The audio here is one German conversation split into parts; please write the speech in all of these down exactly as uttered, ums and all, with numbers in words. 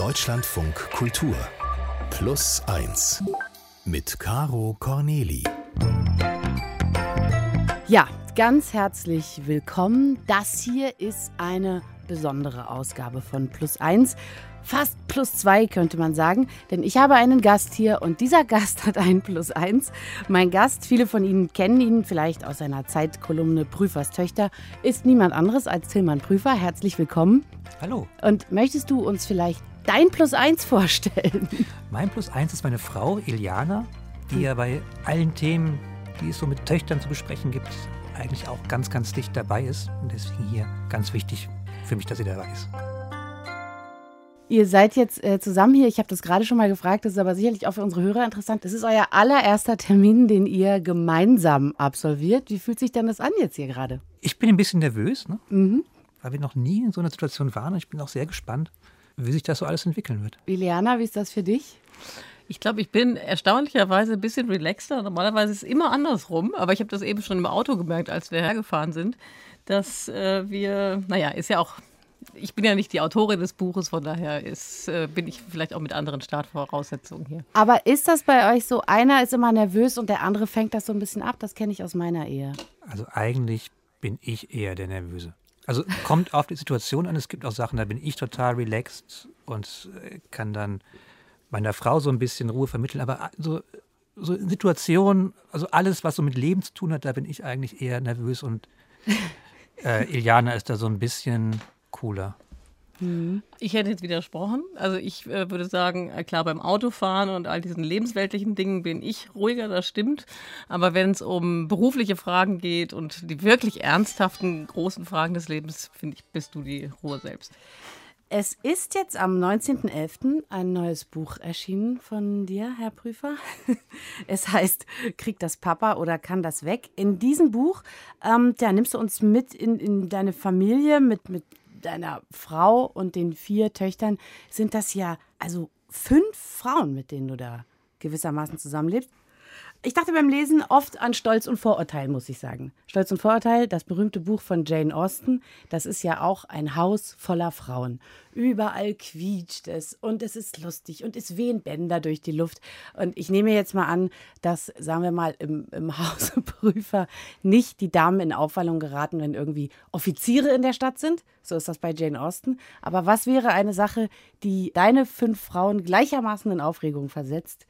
Deutschlandfunk Kultur Plus eins mit Caro Corneli. Ja, ganz herzlich willkommen. Das hier ist eine besondere Ausgabe von Plus eins. Fast plus zwei könnte man sagen, denn ich habe einen Gast hier und dieser Gast hat ein Plus eins. Mein Gast, viele von Ihnen kennen ihn vielleicht aus seiner Zeitkolumne Prüfers Töchter, ist niemand anderes als Tilman Prüfer. Herzlich willkommen. Hallo. Und möchtest du uns vielleicht dein Plus eins vorstellen? Mein Plus eins ist meine Frau Iliana, die ja bei allen Themen, die es so mit Töchtern zu besprechen gibt, eigentlich auch ganz, ganz dicht dabei ist. Und deswegen hier ganz wichtig für mich, dass sie dabei ist. Ihr seid jetzt äh, zusammen hier, ich habe das gerade schon mal gefragt, das ist aber sicherlich auch für unsere Hörer interessant. Das ist euer allererster Termin, den ihr gemeinsam absolviert. Wie fühlt sich denn das an jetzt hier gerade? Ich bin ein bisschen nervös, ne? Mhm. Weil wir noch nie in so einer Situation waren. Und ich bin auch sehr gespannt, wie sich das so alles entwickeln wird. Iliana, wie ist das für dich? Ich glaube, ich bin erstaunlicherweise ein bisschen relaxter. Normalerweise ist es immer andersrum, aber ich habe das eben schon im Auto gemerkt, als wir hergefahren sind, dass äh, wir, naja, ist ja auch... Ich bin ja nicht die Autorin des Buches, von daher ist, äh, bin ich vielleicht auch mit anderen Startvoraussetzungen hier. Aber ist das bei euch so, einer ist immer nervös und der andere fängt das so ein bisschen ab? Das kenne ich aus meiner Ehe. Also eigentlich bin ich eher der Nervöse. Also kommt auf die Situation an, es gibt auch Sachen, da bin ich total relaxed und kann dann meiner Frau so ein bisschen Ruhe vermitteln. Aber so, so in Situationen, also alles, was so mit Leben zu tun hat, da bin ich eigentlich eher nervös und äh, Iliana ist da so ein bisschen... cooler. Ich hätte jetzt widersprochen. Also ich äh, würde sagen, äh, klar, beim Autofahren und all diesen lebensweltlichen Dingen bin ich ruhiger, das stimmt. Aber wenn es um berufliche Fragen geht und die wirklich ernsthaften, großen Fragen des Lebens, finde ich, bist du die Ruhe selbst. Es ist jetzt am neunzehnten elften ein neues Buch erschienen von dir, Herr Prüfer. Es heißt, kriegt das Papa oder kann das weg? In diesem Buch ähm, da nimmst du uns mit in, in deine Familie, mit, mit deiner Frau und den vier Töchtern. Sind das ja also fünf Frauen, mit denen du da gewissermaßen zusammenlebst. Ich dachte beim Lesen oft an Stolz und Vorurteil, muss ich sagen. Stolz und Vorurteil, das berühmte Buch von Jane Austen, das ist ja auch ein Haus voller Frauen. Überall quietscht es und es ist lustig und es wehen Bänder durch die Luft. Und ich nehme jetzt mal an, dass, sagen wir mal, im, im Hause Prüfer nicht die Damen in Aufwallung geraten, wenn irgendwie Offiziere in der Stadt sind. So ist das bei Jane Austen. Aber was wäre eine Sache, die deine fünf Frauen gleichermaßen in Aufregung versetzt?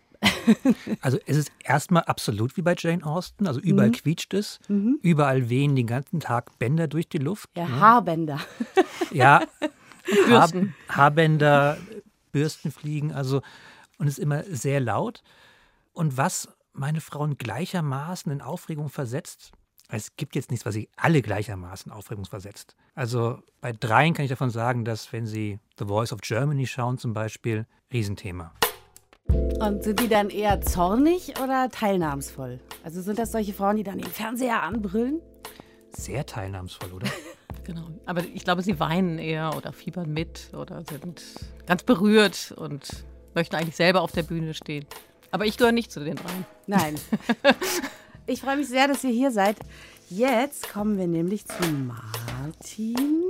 Also es ist erstmal absolut wie bei Jane Austen, also überall mhm. quietscht es, mhm. überall wehen den ganzen Tag Bänder durch die Luft. Ja, ne? Haarbänder. Ja, Bürsten. Haar, Haarbänder, Bürsten fliegen, also und es ist immer sehr laut. Und was meine Frauen gleichermaßen in Aufregung versetzt, es gibt jetzt nichts, was sie alle gleichermaßen in Aufregung versetzt. Also bei dreien kann ich davon sagen, dass wenn sie The Voice of Germany schauen zum Beispiel, Riesenthema. Und sind die dann eher zornig oder teilnahmsvoll? Also sind das solche Frauen, die dann den Fernseher anbrüllen? Sehr teilnahmsvoll, oder? Genau. Aber ich glaube, sie weinen eher oder fiebern mit oder sind ganz berührt und möchten eigentlich selber auf der Bühne stehen. Aber ich gehöre nicht zu den dreien. Nein. Ich freue mich sehr, dass ihr hier seid. Jetzt kommen wir nämlich zu Martin.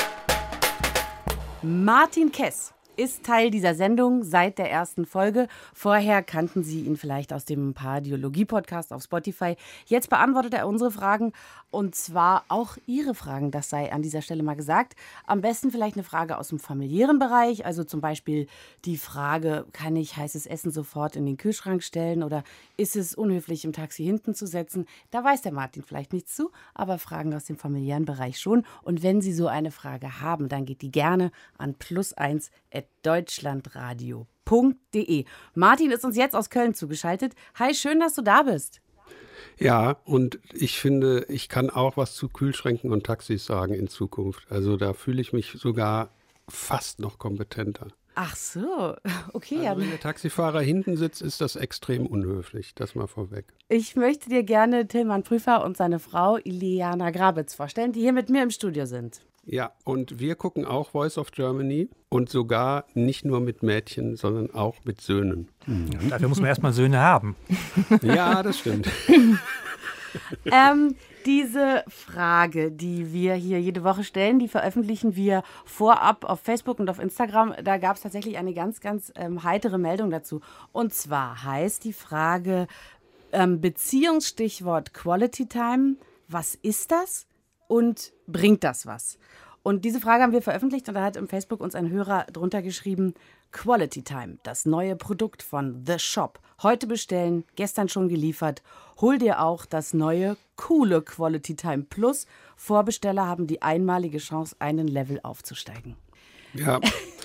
Martin Kess ist Teil dieser Sendung seit der ersten Folge. Vorher kannten Sie ihn vielleicht aus dem Pardiologie-Podcast auf Spotify. Jetzt beantwortet er unsere Fragen und zwar auch Ihre Fragen, das sei an dieser Stelle mal gesagt. Am besten vielleicht eine Frage aus dem familiären Bereich, also zum Beispiel die Frage, kann ich heißes Essen sofort in den Kühlschrank stellen oder ist es unhöflich, im Taxi hinten zu setzen? Da weiß der Martin vielleicht nichts zu, aber Fragen aus dem familiären Bereich schon. Und wenn Sie so eine Frage haben, dann geht die gerne an plus eins at deutschlandradio punkt de. Martin ist uns jetzt aus Köln zugeschaltet. Hi, schön, dass du da bist. Ja, und ich finde, ich kann auch was zu Kühlschränken und Taxis sagen in Zukunft. Also da fühle ich mich sogar fast noch kompetenter. Ach so, okay. Also wenn der Taxifahrer hinten sitzt, ist das extrem unhöflich. Das mal vorweg. Ich möchte dir gerne Tilman Prüfer und seine Frau Iliana Grabitz vorstellen, die hier mit mir im Studio sind. Ja, und wir gucken auch Voice of Germany und sogar nicht nur mit Mädchen, sondern auch mit Söhnen. Mhm. Dafür muss man erstmal Söhne haben. Ja, das stimmt. ähm, diese Frage, die wir hier jede Woche stellen, die veröffentlichen wir vorab auf Facebook und auf Instagram. Da gab es tatsächlich eine ganz, ganz ähm, heitere Meldung dazu. Und zwar heißt die Frage, ähm, Beziehungsstichwort Quality Time, was ist das und bringt das was? Und diese Frage haben wir veröffentlicht und da hat im Facebook uns ein Hörer drunter geschrieben, Quality Time, das neue Produkt von The Shop. Heute bestellen, gestern schon geliefert. Hol dir auch das neue, coole Quality Time Plus. Vorbesteller haben die einmalige Chance, einen Level aufzusteigen. Ja,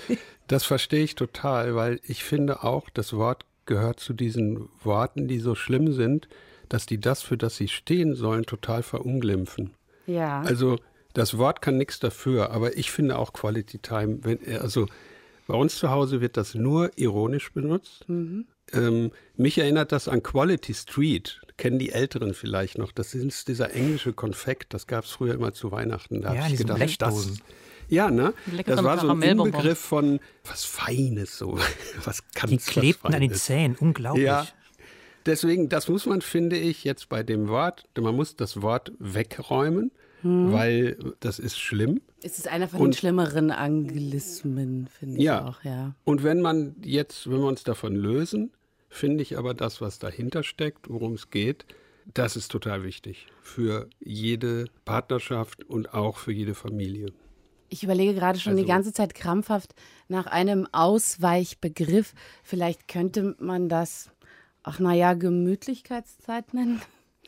das verstehe ich total, weil ich finde auch, das Wort gehört zu diesen Worten, die so schlimm sind, dass die das, für das sie stehen sollen, total verunglimpfen. Ja. Also das Wort kann nichts dafür, aber ich finde auch Quality Time, wenn, also bei uns zu Hause wird das nur ironisch benutzt. Mhm. Ähm, mich erinnert das an Quality Street, kennen die Älteren vielleicht noch. Das ist dieser englische Konfekt, das gab es früher immer zu Weihnachten. Da ja, habe ich gedacht, Blechdosen. das, ja, ne? Das war so ein Inbegriff von was Feines, so was ganz Die klebten an den Zähnen, unglaublich. Ja, deswegen, das muss man, finde ich, jetzt bei dem Wort, man muss das Wort wegräumen, hm. weil das ist schlimm. Es ist einer von und, den schlimmeren Anglizismen, finde ich ja. auch, ja. Und wenn man jetzt, wenn wir uns davon lösen, finde ich aber das, was dahinter steckt, worum es geht, das ist total wichtig für jede Partnerschaft und auch für jede Familie. Ich überlege gerade schon also, die ganze Zeit krampfhaft nach einem Ausweichbegriff. Vielleicht könnte man das, ach naja, Gemütlichkeitszeit nennen.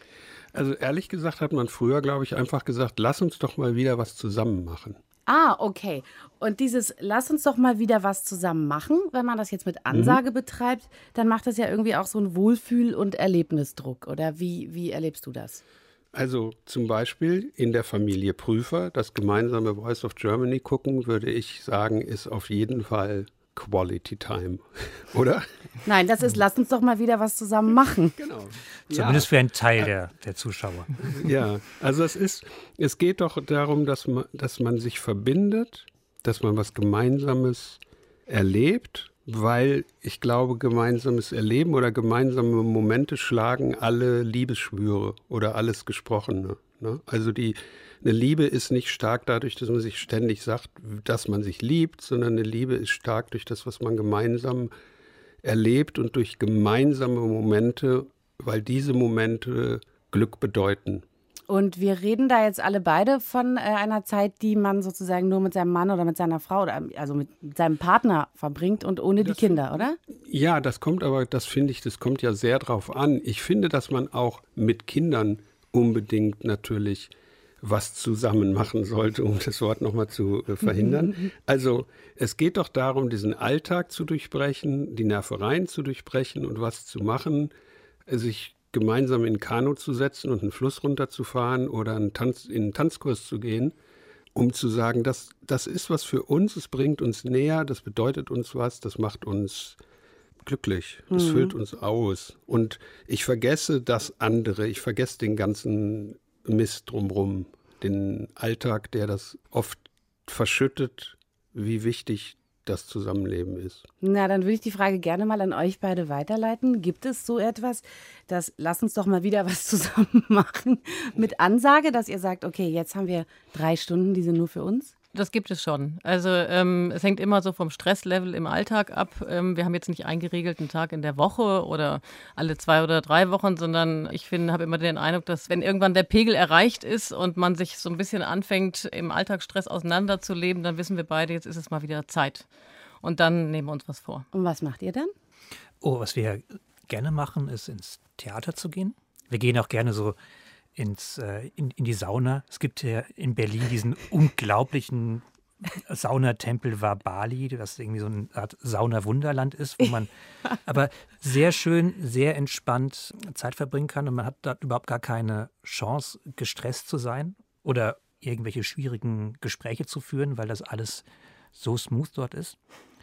Also ehrlich gesagt hat man früher, glaube ich, einfach gesagt, lass uns doch mal wieder was zusammen machen. Ah, okay. Und dieses lass uns doch mal wieder was zusammen machen, wenn man das jetzt mit Ansage mhm. betreibt, dann macht das ja irgendwie auch so einen Wohlfühl- und Erlebnisdruck. Oder wie, wie erlebst du das? Also zum Beispiel in der Familie Prüfer, das gemeinsame Voice of Germany gucken, würde ich sagen, ist auf jeden Fall Quality Time, oder? Nein, das ist, lass uns doch mal wieder was zusammen machen. Genau. Zumindest ja. für einen Teil der, der Zuschauer. Ja, also es ist, es geht doch darum, dass man, dass man sich verbindet, dass man was Gemeinsames erlebt, weil ich glaube, gemeinsames Erleben oder gemeinsame Momente schlagen alle Liebesschwüre oder alles Gesprochene. Ne? Also die Eine Liebe ist nicht stark dadurch, dass man sich ständig sagt, dass man sich liebt, sondern eine Liebe ist stark durch das, was man gemeinsam erlebt und durch gemeinsame Momente, weil diese Momente Glück bedeuten. Und wir reden da jetzt alle beide von äh, einer Zeit, die man sozusagen nur mit seinem Mann oder mit seiner Frau oder also mit seinem Partner verbringt und ohne das, die Kinder, oder? Ja, das kommt aber, das finde ich, das kommt ja sehr drauf an. Ich finde, dass man auch mit Kindern unbedingt natürlich was zusammen machen sollte, um das Wort nochmal zu äh, verhindern. Also es geht doch darum, diesen Alltag zu durchbrechen, die Nervereien zu durchbrechen und was zu machen, sich gemeinsam in ein Kanu zu setzen und einen Fluss runterzufahren oder einen Tanz, in einen Tanzkurs zu gehen, um zu sagen, das, das ist was für uns, es bringt uns näher, das bedeutet uns was, das macht uns glücklich, das mhm. füllt uns aus. Und ich vergesse das andere, ich vergesse den ganzen Mist drumherum, den Alltag, der das oft verschüttet, wie wichtig das Zusammenleben ist. Na, dann würde ich die Frage gerne mal an euch beide weiterleiten. Gibt es so etwas, das lass uns doch mal wieder was zusammen machen, mit Ansage, dass ihr sagt, okay, jetzt haben wir drei Stunden, die sind nur für uns? Das gibt es schon. Also ähm, es hängt immer so vom Stresslevel im Alltag ab. Ähm, wir haben jetzt nicht einen geregelten Tag in der Woche oder alle zwei oder drei Wochen, sondern ich finde, habe immer den Eindruck, dass wenn irgendwann der Pegel erreicht ist und man sich so ein bisschen anfängt, im Alltagsstress auseinanderzuleben, dann wissen wir beide, jetzt ist es mal wieder Zeit. Und dann nehmen wir uns was vor. Und was macht ihr dann? Oh, was wir gerne machen, ist ins Theater zu gehen. Wir gehen auch gerne so ins, äh, in, in die Sauna. Es gibt ja in Berlin diesen unglaublichen Saunatempel Vabali, das irgendwie so eine Art Sauna-Wunderland ist, wo man aber sehr schön, sehr entspannt Zeit verbringen kann und man hat da überhaupt gar keine Chance, gestresst zu sein oder irgendwelche schwierigen Gespräche zu führen, weil das alles so smooth dort ist.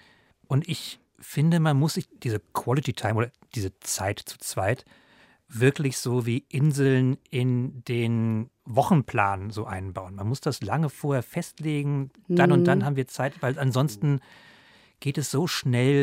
Und ich finde, man muss sich diese Quality Time oder diese Zeit zu zweit wirklich so wie Inseln in den Wochenplan so einbauen. Man muss das lange vorher festlegen, dann mhm. und dann haben wir Zeit, weil ansonsten geht es so schnell,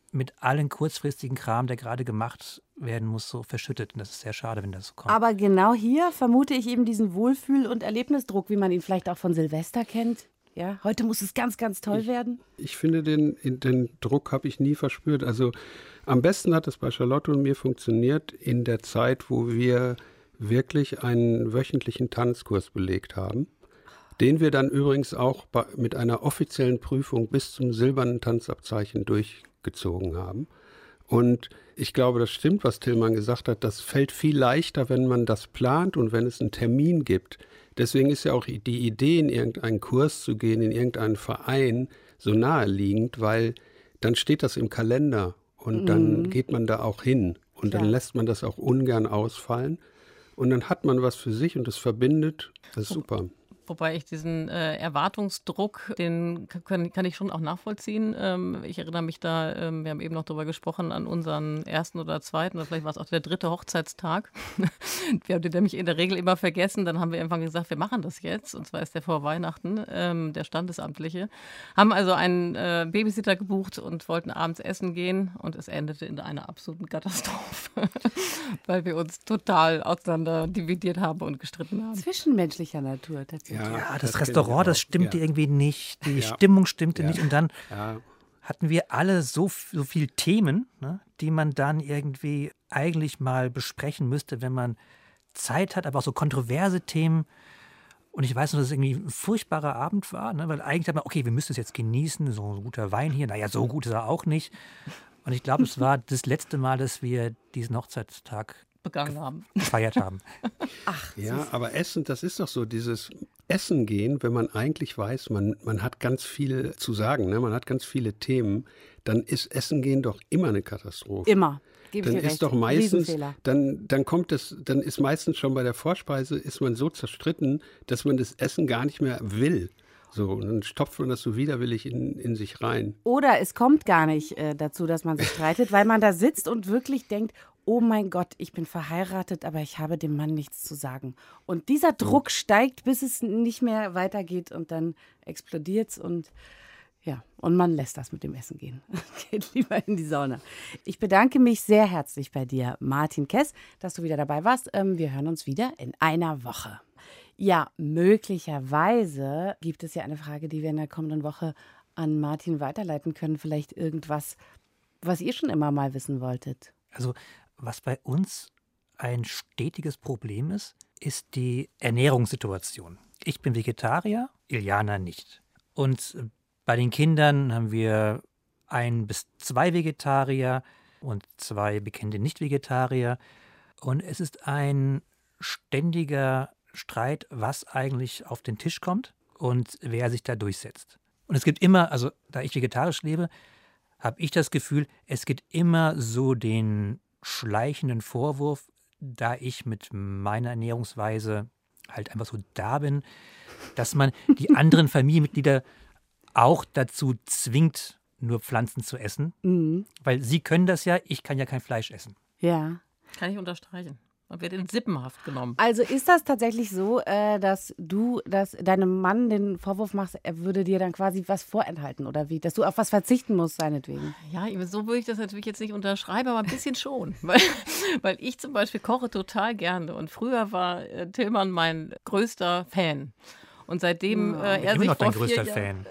mit allen kurzfristigen Kram, der gerade gemacht werden muss, so verschüttet. Und das ist sehr schade, wenn das so kommt. Aber genau hier vermute ich eben diesen Wohlfühl- und Erlebnisdruck, wie man ihn vielleicht auch von Silvester kennt. Ja, heute muss es ganz, ganz toll ich, werden. Ich finde, den, den Druck habe ich nie verspürt. Also am besten hat es bei Charlotte und mir funktioniert in der Zeit, wo wir wirklich einen wöchentlichen Tanzkurs belegt haben, den wir dann übrigens auch bei, mit einer offiziellen Prüfung bis zum silbernen Tanzabzeichen durchgezogen haben. Und ich glaube, das stimmt, was Tillmann gesagt hat. Das fällt viel leichter, wenn man das plant und wenn es einen Termin gibt. Deswegen ist ja auch die Idee, in irgendeinen Kurs zu gehen, in irgendeinen Verein, so naheliegend, weil dann steht das im Kalender und dann mhm. geht man da auch hin. Und Klar. dann lässt man das auch ungern ausfallen. Und dann hat man was für sich und das verbindet. Das ist super. Wobei ich diesen äh, Erwartungsdruck, den kann, kann ich schon auch nachvollziehen. Ähm, ich erinnere mich da, ähm, wir haben eben noch darüber gesprochen, an unseren ersten oder zweiten, oder vielleicht war es auch der dritte Hochzeitstag. Wir haben den nämlich in der Regel immer vergessen. Dann haben wir irgendwann gesagt, wir machen das jetzt. Und zwar ist der vor Weihnachten, ähm, der Standesamtliche. Haben also einen äh, Babysitter gebucht und wollten abends essen gehen. Und es endete in einer absoluten Katastrophe, weil wir uns total auseinander dividiert haben und gestritten haben. Zwischenmenschlicher Natur tatsächlich. Ja, ja, das, das Restaurant, das stimmte ja. irgendwie nicht, die ja. Stimmung stimmte ja. nicht und dann ja. hatten wir alle so, so viele Themen, ne, die man dann irgendwie eigentlich mal besprechen müsste, wenn man Zeit hat, aber auch so kontroverse Themen. Und ich weiß noch, dass es irgendwie ein furchtbarer Abend war, ne, weil eigentlich hat man, okay, wir müssen es jetzt genießen, so ein guter Wein hier, naja, so gut ist er auch nicht. Und ich glaube, es war das letzte Mal, dass wir diesen Hochzeitstag begangen haben. gefeiert haben. Ach, ja, aber Essen, das ist doch so, dieses Essen gehen, wenn man eigentlich weiß, man, man hat ganz viel zu sagen, ne? Man hat ganz viele Themen, dann ist Essen gehen doch immer eine Katastrophe. Immer. Gebe Dann ich dir ist recht. doch meistens, Riesenfehler. dann, dann kommt es, dann ist meistens schon bei der Vorspeise, ist man so zerstritten, dass man das Essen gar nicht mehr will. So, und dann stopft man das so widerwillig in, in sich rein. Oder es kommt gar nicht äh, dazu, dass man sich streitet, weil man da sitzt und wirklich denkt, oh mein Gott, ich bin verheiratet, aber ich habe dem Mann nichts zu sagen. Und dieser Druck steigt, bis es nicht mehr weitergeht und dann explodiert es und ja, und man lässt das mit dem Essen gehen. Geht lieber in die Sauna. Ich bedanke mich sehr herzlich bei dir, Martin Kess, dass du wieder dabei warst. Ähm, wir hören uns wieder in einer Woche. Ja, möglicherweise gibt es ja eine Frage, die wir in der kommenden Woche an Martin weiterleiten können. Vielleicht irgendwas, was ihr schon immer mal wissen wolltet. Also, was bei uns ein stetiges Problem ist, ist die Ernährungssituation. Ich bin Vegetarier, Iliana nicht. Und bei den Kindern haben wir ein bis zwei Vegetarier und zwei bekannte Nicht-Vegetarier. Und es ist ein ständiger Streit, was eigentlich auf den Tisch kommt und wer sich da durchsetzt. Und es gibt immer, also da ich vegetarisch lebe, habe ich das Gefühl, es gibt immer so den schleichenden Vorwurf, da ich mit meiner Ernährungsweise halt einfach so da bin, dass man die anderen Familienmitglieder auch dazu zwingt, nur Pflanzen zu essen. Mhm. Weil sie können das ja, ich kann ja kein Fleisch essen. Ja. Kann ich unterstreichen. Man wird in Sippenhaft genommen. Also ist das tatsächlich so, äh, dass du, dass deinem Mann den Vorwurf machst, er würde dir dann quasi was vorenthalten oder wie? Dass du auf was verzichten musst, seinetwegen? Ja, so würde ich das natürlich jetzt nicht unterschreiben, aber ein bisschen schon. weil, weil ich zum Beispiel koche total gerne und früher war äh, Tillmann mein größter Fan. Und seitdem ja, äh, er immer sich noch vor dein größter vier Fan.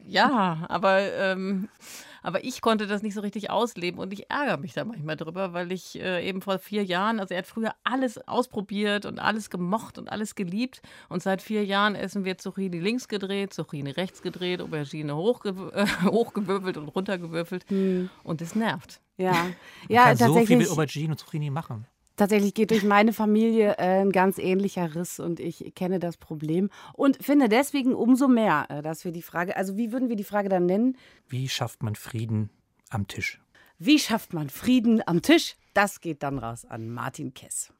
Ja, aber, ähm, aber ich konnte das nicht so richtig ausleben und ich ärgere mich da manchmal drüber, weil ich äh, eben vor vier Jahren, also er hat früher alles ausprobiert und alles gemocht und alles geliebt und seit vier Jahren essen wir Zucchini links gedreht, Zucchini rechts gedreht, Aubergine hochgew- äh, hochgewürfelt und runtergewürfelt hm. und das nervt. Ja, Man ja kann tatsächlich. so viel mit Aubergine und Zucchini machen. Tatsächlich geht durch meine Familie äh, ein ganz ähnlicher Riss und ich kenne das Problem und finde deswegen umso mehr, äh, dass wir die Frage, also wie würden wir die Frage dann nennen? Wie schafft man Frieden am Tisch? Wie schafft man Frieden am Tisch? Das geht dann raus an Martin Kess.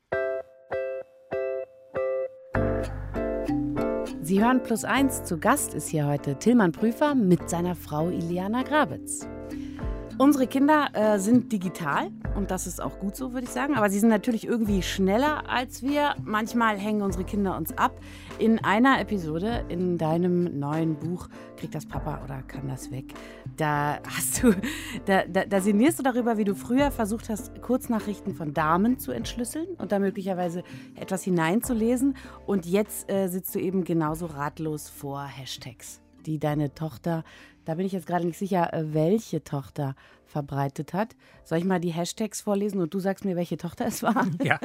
Sie hören Plus eins. Zu Gast ist hier heute Tillmann Prüfer mit seiner Frau Iliana Grabitz. Unsere Kinder äh, sind digital. und das ist auch gut so, würde ich sagen. Aber sie sind natürlich irgendwie schneller als wir. Manchmal hängen unsere Kinder uns ab. In einer Episode in deinem neuen Buch Kriegt das Papa oder kann das weg? Da hast du, da, da, da sinnierst du darüber, wie du früher versucht hast, Kurznachrichten von Damen zu entschlüsseln und da möglicherweise etwas hineinzulesen. Und jetzt äh, sitzt du eben genauso ratlos vor Hashtags, die deine Tochter, da bin ich jetzt gerade nicht sicher, welche Tochter verbreitet hat. Soll ich mal die Hashtags vorlesen und du sagst mir, welche Tochter es war? Ja.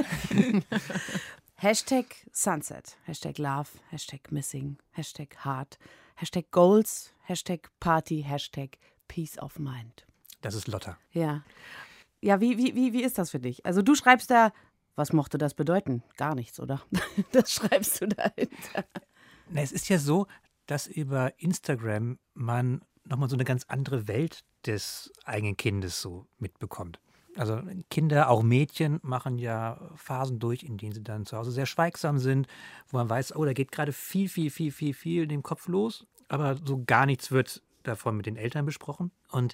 Hashtag Sunset, Hashtag Love, Hashtag Missing, Hashtag Heart, Hashtag Goals, Hashtag Party, Hashtag Peace of Mind. Das ist Lotta. Ja. Ja, wie, wie, wie, wie ist das für dich? Also du schreibst da, was mochte das bedeuten? Gar nichts, oder? Das schreibst du dahinter. Na, es ist ja so, dass über Instagram man nochmal so eine ganz andere Welt des eigenen Kindes so mitbekommt. Also Kinder, auch Mädchen, machen ja Phasen durch, in denen sie dann zu Hause sehr schweigsam sind, wo man weiß, oh, da geht gerade viel, viel, viel, viel, viel in dem Kopf los, aber so gar nichts wird davon mit den Eltern besprochen. Und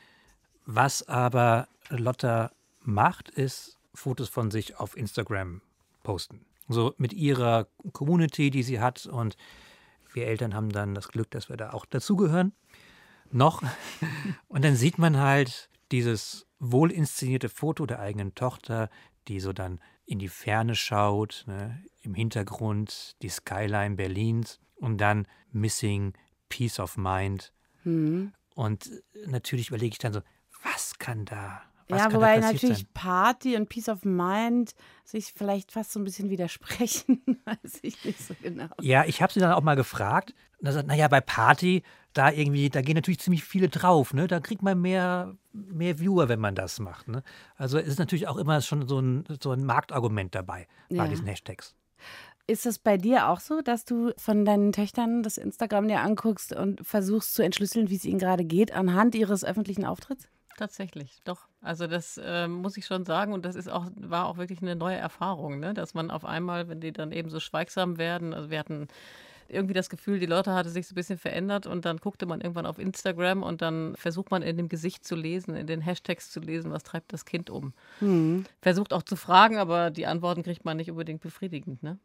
was aber Lotta macht, ist Fotos von sich auf Instagram posten. So mit ihrer Community, die sie hat, und wir Eltern haben dann das Glück, dass wir da auch dazugehören. Noch. Und dann sieht man halt dieses wohl inszenierte Foto der eigenen Tochter, die so dann in die Ferne schaut, ne, im Hintergrund die Skyline Berlins und dann Missing, Peace of Mind. Mhm. Und natürlich überlege ich dann so, was kann da Was ja, kann wobei da passiert natürlich sein? Party und Peace of Mind sich vielleicht fast so ein bisschen widersprechen, weiß ich nicht so genau. Ja, ich habe sie dann auch mal gefragt. Und da sagt, naja, bei Party, da irgendwie, da gehen natürlich ziemlich viele drauf, ne? Da kriegt man mehr, mehr Viewer, wenn man das macht. Ne? Also es ist natürlich auch immer schon so ein, so ein Marktargument dabei bei Ja. diesen Hashtags. Ist es bei dir auch so, dass du von deinen Töchtern das Instagram dir anguckst und versuchst zu entschlüsseln, wie es ihnen gerade geht, anhand ihres öffentlichen Auftritts? Tatsächlich, doch. Also das äh, muss ich schon sagen, und das ist auch, war auch wirklich eine neue Erfahrung, ne? Dass man auf einmal, wenn die dann eben so schweigsam werden, also wir hatten irgendwie das Gefühl, die Leute hatte sich so ein bisschen verändert und dann guckte man irgendwann auf Instagram und dann versucht man in dem Gesicht zu lesen, in den Hashtags zu lesen, was treibt das Kind um. Hm. Versucht auch zu fragen, aber die Antworten kriegt man nicht unbedingt befriedigend, ne?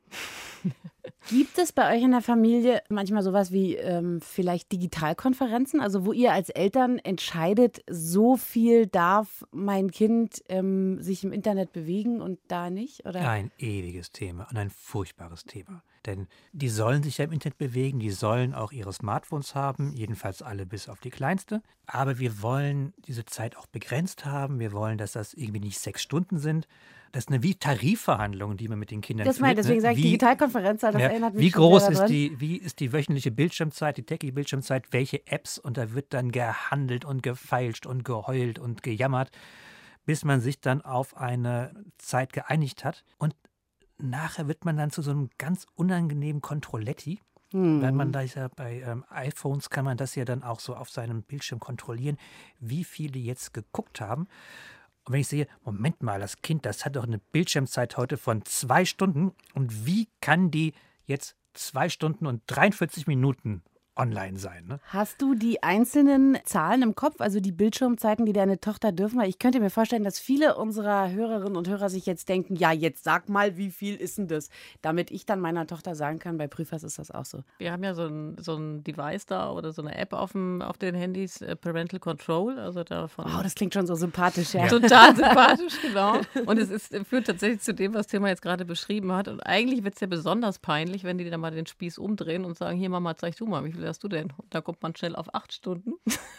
Gibt es bei euch in der Familie manchmal sowas wie ähm, vielleicht Digitalkonferenzen, also wo ihr als Eltern entscheidet, so viel darf mein Kind ähm, sich im Internet bewegen und da nicht? Oder? Ein ewiges Thema und ein furchtbares Thema. Denn die sollen sich ja im Internet bewegen, die sollen auch ihre Smartphones haben, jedenfalls alle bis auf die kleinste. Aber wir wollen diese Zeit auch begrenzt haben. Wir wollen, dass das irgendwie nicht sechs Stunden sind. Das ist eine wie Tarifverhandlung, die man mit den Kindern Das meine, führt, deswegen ne? sage ich Wie- Digitalkonferenz, das Ja, erinnert mich wie schon groß sehr ist daran. die, wie ist die wöchentliche Bildschirmzeit, die tägliche Bildschirmzeit, welche Apps, und da wird dann gehandelt und gefeilscht und geheult und gejammert, bis man sich dann auf eine Zeit geeinigt hat. Und nachher wird man dann zu so einem ganz unangenehmen Controletti, Hm. weil man da ist ja bei ähm, iPhones kann man das ja dann auch so auf seinem Bildschirm kontrollieren, wie viele jetzt geguckt haben. Und wenn ich sehe, Moment mal, das Kind, das hat doch eine Bildschirmzeit heute von zwei Stunden. Und wie kann die jetzt zwei Stunden und dreiundvierzig Minuten online sein? Ne? Hast du die einzelnen Zahlen im Kopf, also die Bildschirmzeiten, die deine Tochter dürfen? Weil ich könnte mir vorstellen, dass viele unserer Hörerinnen und Hörer sich jetzt denken, ja, jetzt sag mal, wie viel ist denn das? Damit ich dann meiner Tochter sagen kann, bei Prüfers ist das auch so. Wir haben ja so ein, so ein Device da oder so eine App auf, dem, auf den Handys, äh, Parental Control, also davon. Oh, das klingt schon so sympathisch, ja. Total sympathisch, genau. Und es ist, führt tatsächlich zu dem, was Thema jetzt gerade beschrieben hat. Und eigentlich wird es ja besonders peinlich, wenn die dann mal den Spieß umdrehen und sagen, hier Mama, zeig du mal, wie viel hast du denn? Und da kommt man schnell auf acht Stunden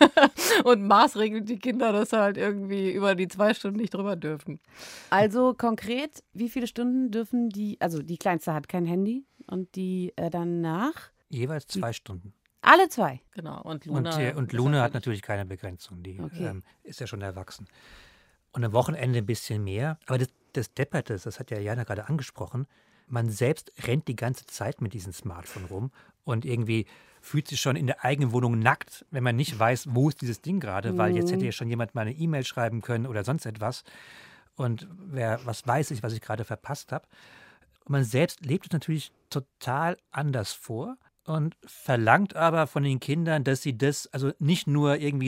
und maßregelt die Kinder, dass sie halt irgendwie über die zwei Stunden nicht drüber dürfen. Also konkret, wie viele Stunden dürfen die, also die Kleinste hat kein Handy und die äh, danach? Jeweils zwei Stunden. Alle zwei. Genau. Und Und, Luna, äh, und ist Luna hat natürlich- natürlich keine Begrenzung. Die Okay. ähm, ist ja schon erwachsen. Und am Wochenende ein bisschen mehr. Aber das, das Depperte, das hat ja Jana gerade angesprochen, man selbst rennt die ganze Zeit mit diesem Smartphone rum und irgendwie fühlt sich schon in der eigenen Wohnung nackt, wenn man nicht weiß, wo ist dieses Ding gerade, weil jetzt hätte ja schon jemand mal eine E-Mail schreiben können oder sonst etwas. Und wer, was weiß ich, was ich gerade verpasst habe. Und man selbst lebt es natürlich total anders vor und verlangt aber von den Kindern, dass sie das, also nicht nur irgendwie sich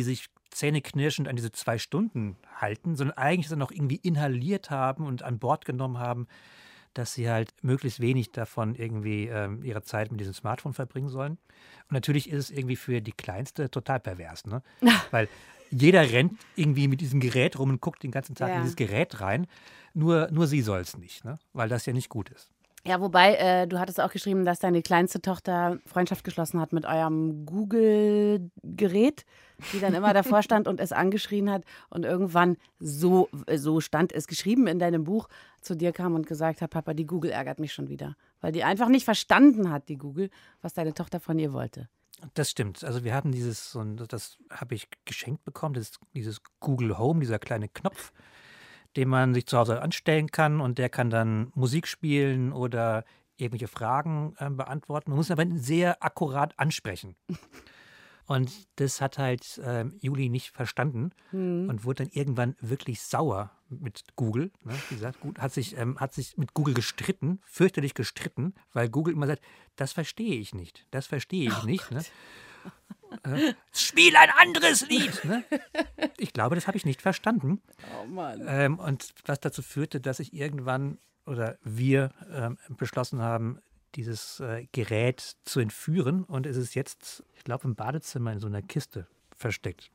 zähneknirschend an diese zwei Stunden halten, sondern eigentlich dann noch irgendwie inhaliert haben und an Bord genommen haben, dass sie halt möglichst wenig davon irgendwie ähm, ihre Zeit mit diesem Smartphone verbringen sollen. Und natürlich ist es irgendwie für die Kleinste total pervers, ne? Weil jeder rennt irgendwie mit diesem Gerät rum und guckt den ganzen Tag Ja. in dieses Gerät rein. Nur, nur sie soll es nicht, ne? Weil das ja nicht gut ist. Ja, wobei, äh, du hattest auch geschrieben, dass deine kleinste Tochter Freundschaft geschlossen hat mit eurem Google-Gerät, die dann immer davor stand und es angeschrien hat und irgendwann, so, so stand es geschrieben in deinem Buch, zu dir kam und gesagt hat, Papa, die Google ärgert mich schon wieder. Weil die einfach nicht verstanden hat, die Google, was deine Tochter von ihr wollte. Das stimmt. Also wir haben dieses, so ein- das habe ich geschenkt bekommen, das, dieses Google Home, dieser kleine Knopf, den man sich zu Hause anstellen kann und der kann dann Musik spielen oder irgendwelche Fragen äh, beantworten. Man muss ihn aber sehr akkurat ansprechen. Und das hat halt ähm, Juli nicht verstanden und wurde dann irgendwann wirklich sauer mit Google. Ne? Wie gesagt, gut, hat, sich, ähm, hat sich mit Google gestritten, fürchterlich gestritten, weil Google immer sagt, das verstehe ich nicht, das verstehe ich nicht. Ne? Äh, Spiel ein anderes Lied. Ne? Ich glaube, das habe ich nicht verstanden. Oh Mann. Ähm, und was dazu führte, dass ich irgendwann oder wir ähm, beschlossen haben, dieses äh, Gerät zu entführen. Und es ist jetzt, ich glaube, im Badezimmer in so einer Kiste versteckt.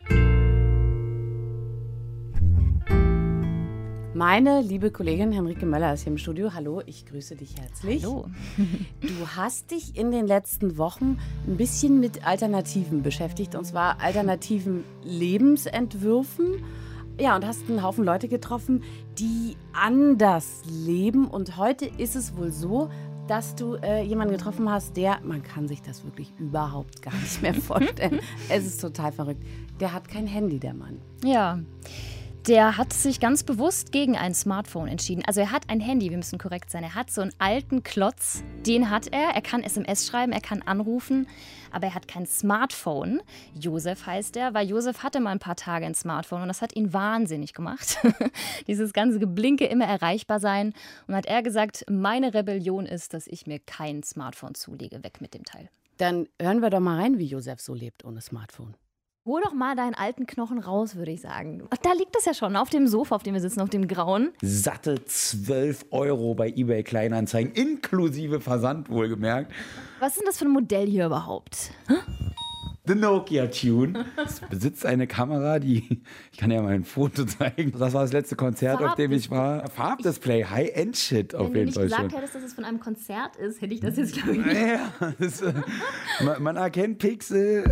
Meine liebe Kollegin Henrike Möller ist hier im Studio. Hallo, ich grüße dich herzlich. Hallo. Du hast dich in den letzten Wochen ein bisschen mit Alternativen beschäftigt, und zwar alternativen Lebensentwürfen. Ja, und hast einen Haufen Leute getroffen, die anders leben. Und heute ist es wohl so, dass du äh, jemanden getroffen hast, der, man kann sich das wirklich überhaupt gar nicht mehr vorstellen. Es ist total verrückt. Der hat kein Handy, der Mann. Ja, der hat sich ganz bewusst gegen ein Smartphone entschieden. Also er hat ein Handy, wir müssen korrekt sein. Er hat so einen alten Klotz, den hat er. Er kann S M S schreiben, er kann anrufen, aber er hat kein Smartphone. Josef heißt er, weil Josef hatte mal ein paar Tage ein Smartphone und das hat ihn wahnsinnig gemacht. Dieses ganze Geblinke, immer erreichbar sein. Und hat er gesagt, meine Rebellion ist, dass ich mir kein Smartphone zulege. Weg mit dem Teil. Dann hören wir doch mal rein, wie Josef so lebt ohne Smartphone. Hol doch mal deinen alten Knochen raus, würde ich sagen. Ach, da liegt es ja schon, auf dem Sofa, auf dem wir sitzen, auf dem grauen. Satte zwölf Euro bei eBay Kleinanzeigen, inklusive Versand wohlgemerkt. Was ist denn das für ein Modell hier überhaupt? The Nokia Tune. Es besitzt eine Kamera, die, ich kann ja mal ein Foto zeigen. Das war das letzte Konzert, auf dem ich war. Farbdisplay, High-End-Shit auf Wenn du jeden nicht Fall gesagt schon. hättest, dass es von einem Konzert ist, hätte ich das jetzt, glaube ich, nicht. Ja, das, äh, man, man erkennt Pixel.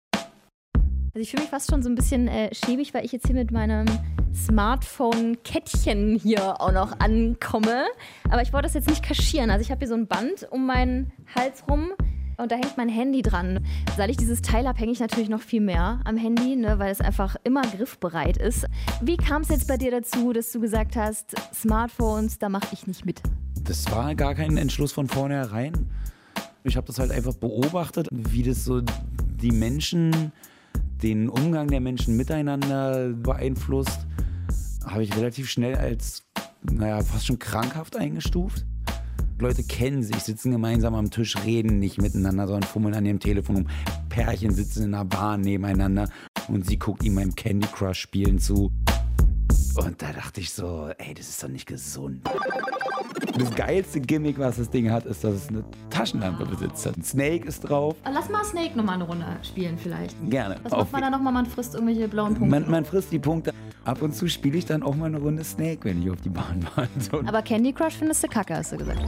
Also ich fühle mich fast schon so ein bisschen äh, schäbig, weil ich jetzt hier mit meinem Smartphone-Kettchen hier auch noch ankomme. Aber ich wollte das jetzt nicht kaschieren. Also ich habe hier so ein Band um meinen Hals rum und da hängt mein Handy dran. Seit ich dieses Teil habe, hänge ich natürlich noch viel mehr am Handy, ne, weil es einfach immer griffbereit ist. Wie kam es jetzt bei dir dazu, dass du gesagt hast, Smartphones, da mache ich nicht mit? Das war gar kein Entschluss von vornherein. Ich habe das halt einfach beobachtet, wie das so die Menschen, den Umgang der Menschen miteinander beeinflusst, habe ich relativ schnell als, naja, fast schon krankhaft eingestuft. Leute kennen sich, sitzen gemeinsam am Tisch, reden nicht miteinander, sondern fummeln an ihrem Telefon rum. Pärchen sitzen in einer Bahn nebeneinander und sie guckt ihm beim Candy Crush spielen zu. Und da dachte ich so, ey, das ist doch nicht gesund. Das geilste Gimmick, was das Ding hat, ist, dass es eine Taschenlampe besitzt. Ein Snake ist drauf. Lass mal Snake nochmal eine Runde spielen vielleicht. Gerne. Was Auf- macht man da nochmal? Man frisst irgendwelche blauen Punkte. Man, man frisst die Punkte. Ab und zu spiele ich dann auch mal eine Runde Snake, wenn ich auf die Bahn war. So. Aber Candy Crush findest du kacke, hast du gesagt.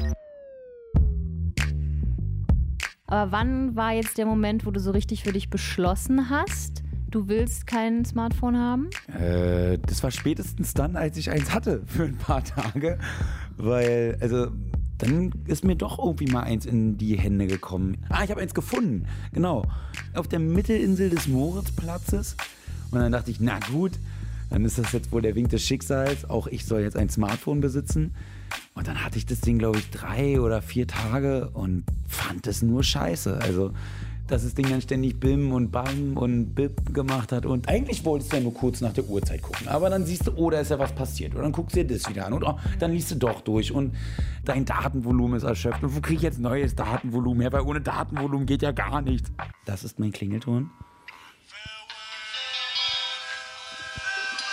Aber wann war jetzt der Moment, wo du so richtig für dich beschlossen hast, du willst kein Smartphone haben? Äh, das war spätestens dann, als ich eins hatte für ein paar Tage. Weil, also, dann ist mir doch irgendwie mal eins in die Hände gekommen. Ah, ich habe eins gefunden. Genau. Auf der Mittelinsel des Moritzplatzes. Und dann dachte ich, na gut, dann ist das jetzt wohl der Wink des Schicksals. Auch ich soll jetzt ein Smartphone besitzen. Und dann hatte ich das Ding, glaube ich, drei oder vier Tage und fand es nur scheiße. Also, dass das Ding dann ständig Bim und Bam und Bip gemacht hat. Und eigentlich wolltest du ja nur kurz nach der Uhrzeit gucken. Aber dann siehst du, oh, da ist ja was passiert. Und dann guckst du dir das wieder an. Und oh, dann liest du doch durch. Und dein Datenvolumen ist erschöpft. Und wo kriege ich jetzt neues Datenvolumen her? Weil ohne Datenvolumen geht ja gar nichts. Das ist mein Klingelton.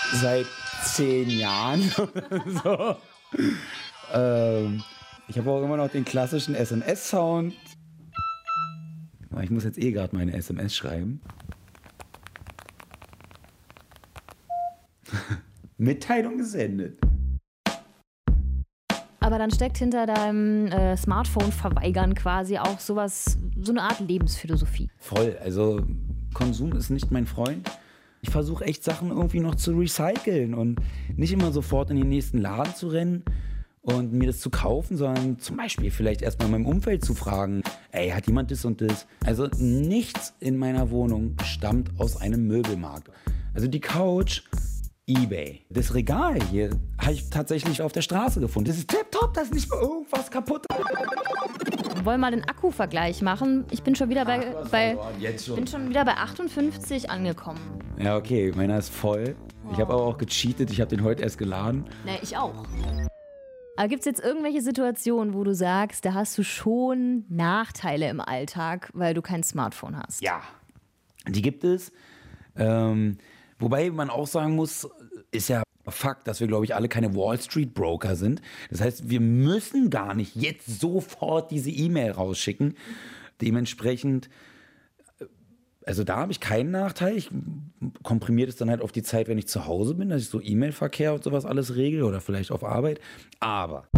seit zehn Jahren. so. ähm, ich habe auch immer noch den klassischen S M S-Sound. Ich muss jetzt eh gerade meine S M S schreiben. Mitteilung gesendet. Aber dann steckt hinter deinem äh, Smartphone-Verweigern quasi auch sowas, so eine Art Lebensphilosophie. Voll, also Konsum ist nicht mein Freund. Ich versuche echt Sachen irgendwie noch zu recyceln und nicht immer sofort in den nächsten Laden zu rennen und mir das zu kaufen, sondern zum Beispiel vielleicht erstmal in meinem Umfeld zu fragen, ey, hat jemand das und das? Also nichts in meiner Wohnung stammt aus einem Möbelmarkt. Also die Couch, eBay. Das Regal hier habe ich tatsächlich auf der Straße gefunden. Das ist tipptopp, da ist nicht mal irgendwas kaputt. Wir wollen mal den Akkuvergleich machen. Ich bin schon wieder bei, Ach, bei jetzt schon. bin schon wieder bei achtundfünfzig angekommen. Ja, okay, meiner ist voll. Wow. Ich habe aber auch gecheatet, ich habe den heute erst geladen. Ne, ich auch. Aber gibt es jetzt irgendwelche Situationen, wo du sagst, da hast du schon Nachteile im Alltag, weil du kein Smartphone hast? Ja, die gibt es. Ähm, wobei man auch sagen muss, ist ja Fakt, dass wir, glaube ich, alle keine Wall-Street-Broker sind. Das heißt, wir müssen gar nicht jetzt sofort diese E-Mail rausschicken. Dementsprechend, also da habe ich keinen Nachteil. Ich komprimiere es dann halt auf die Zeit, wenn ich zu Hause bin, dass ich so E-Mail-Verkehr und sowas alles regle oder vielleicht auf Arbeit. Aber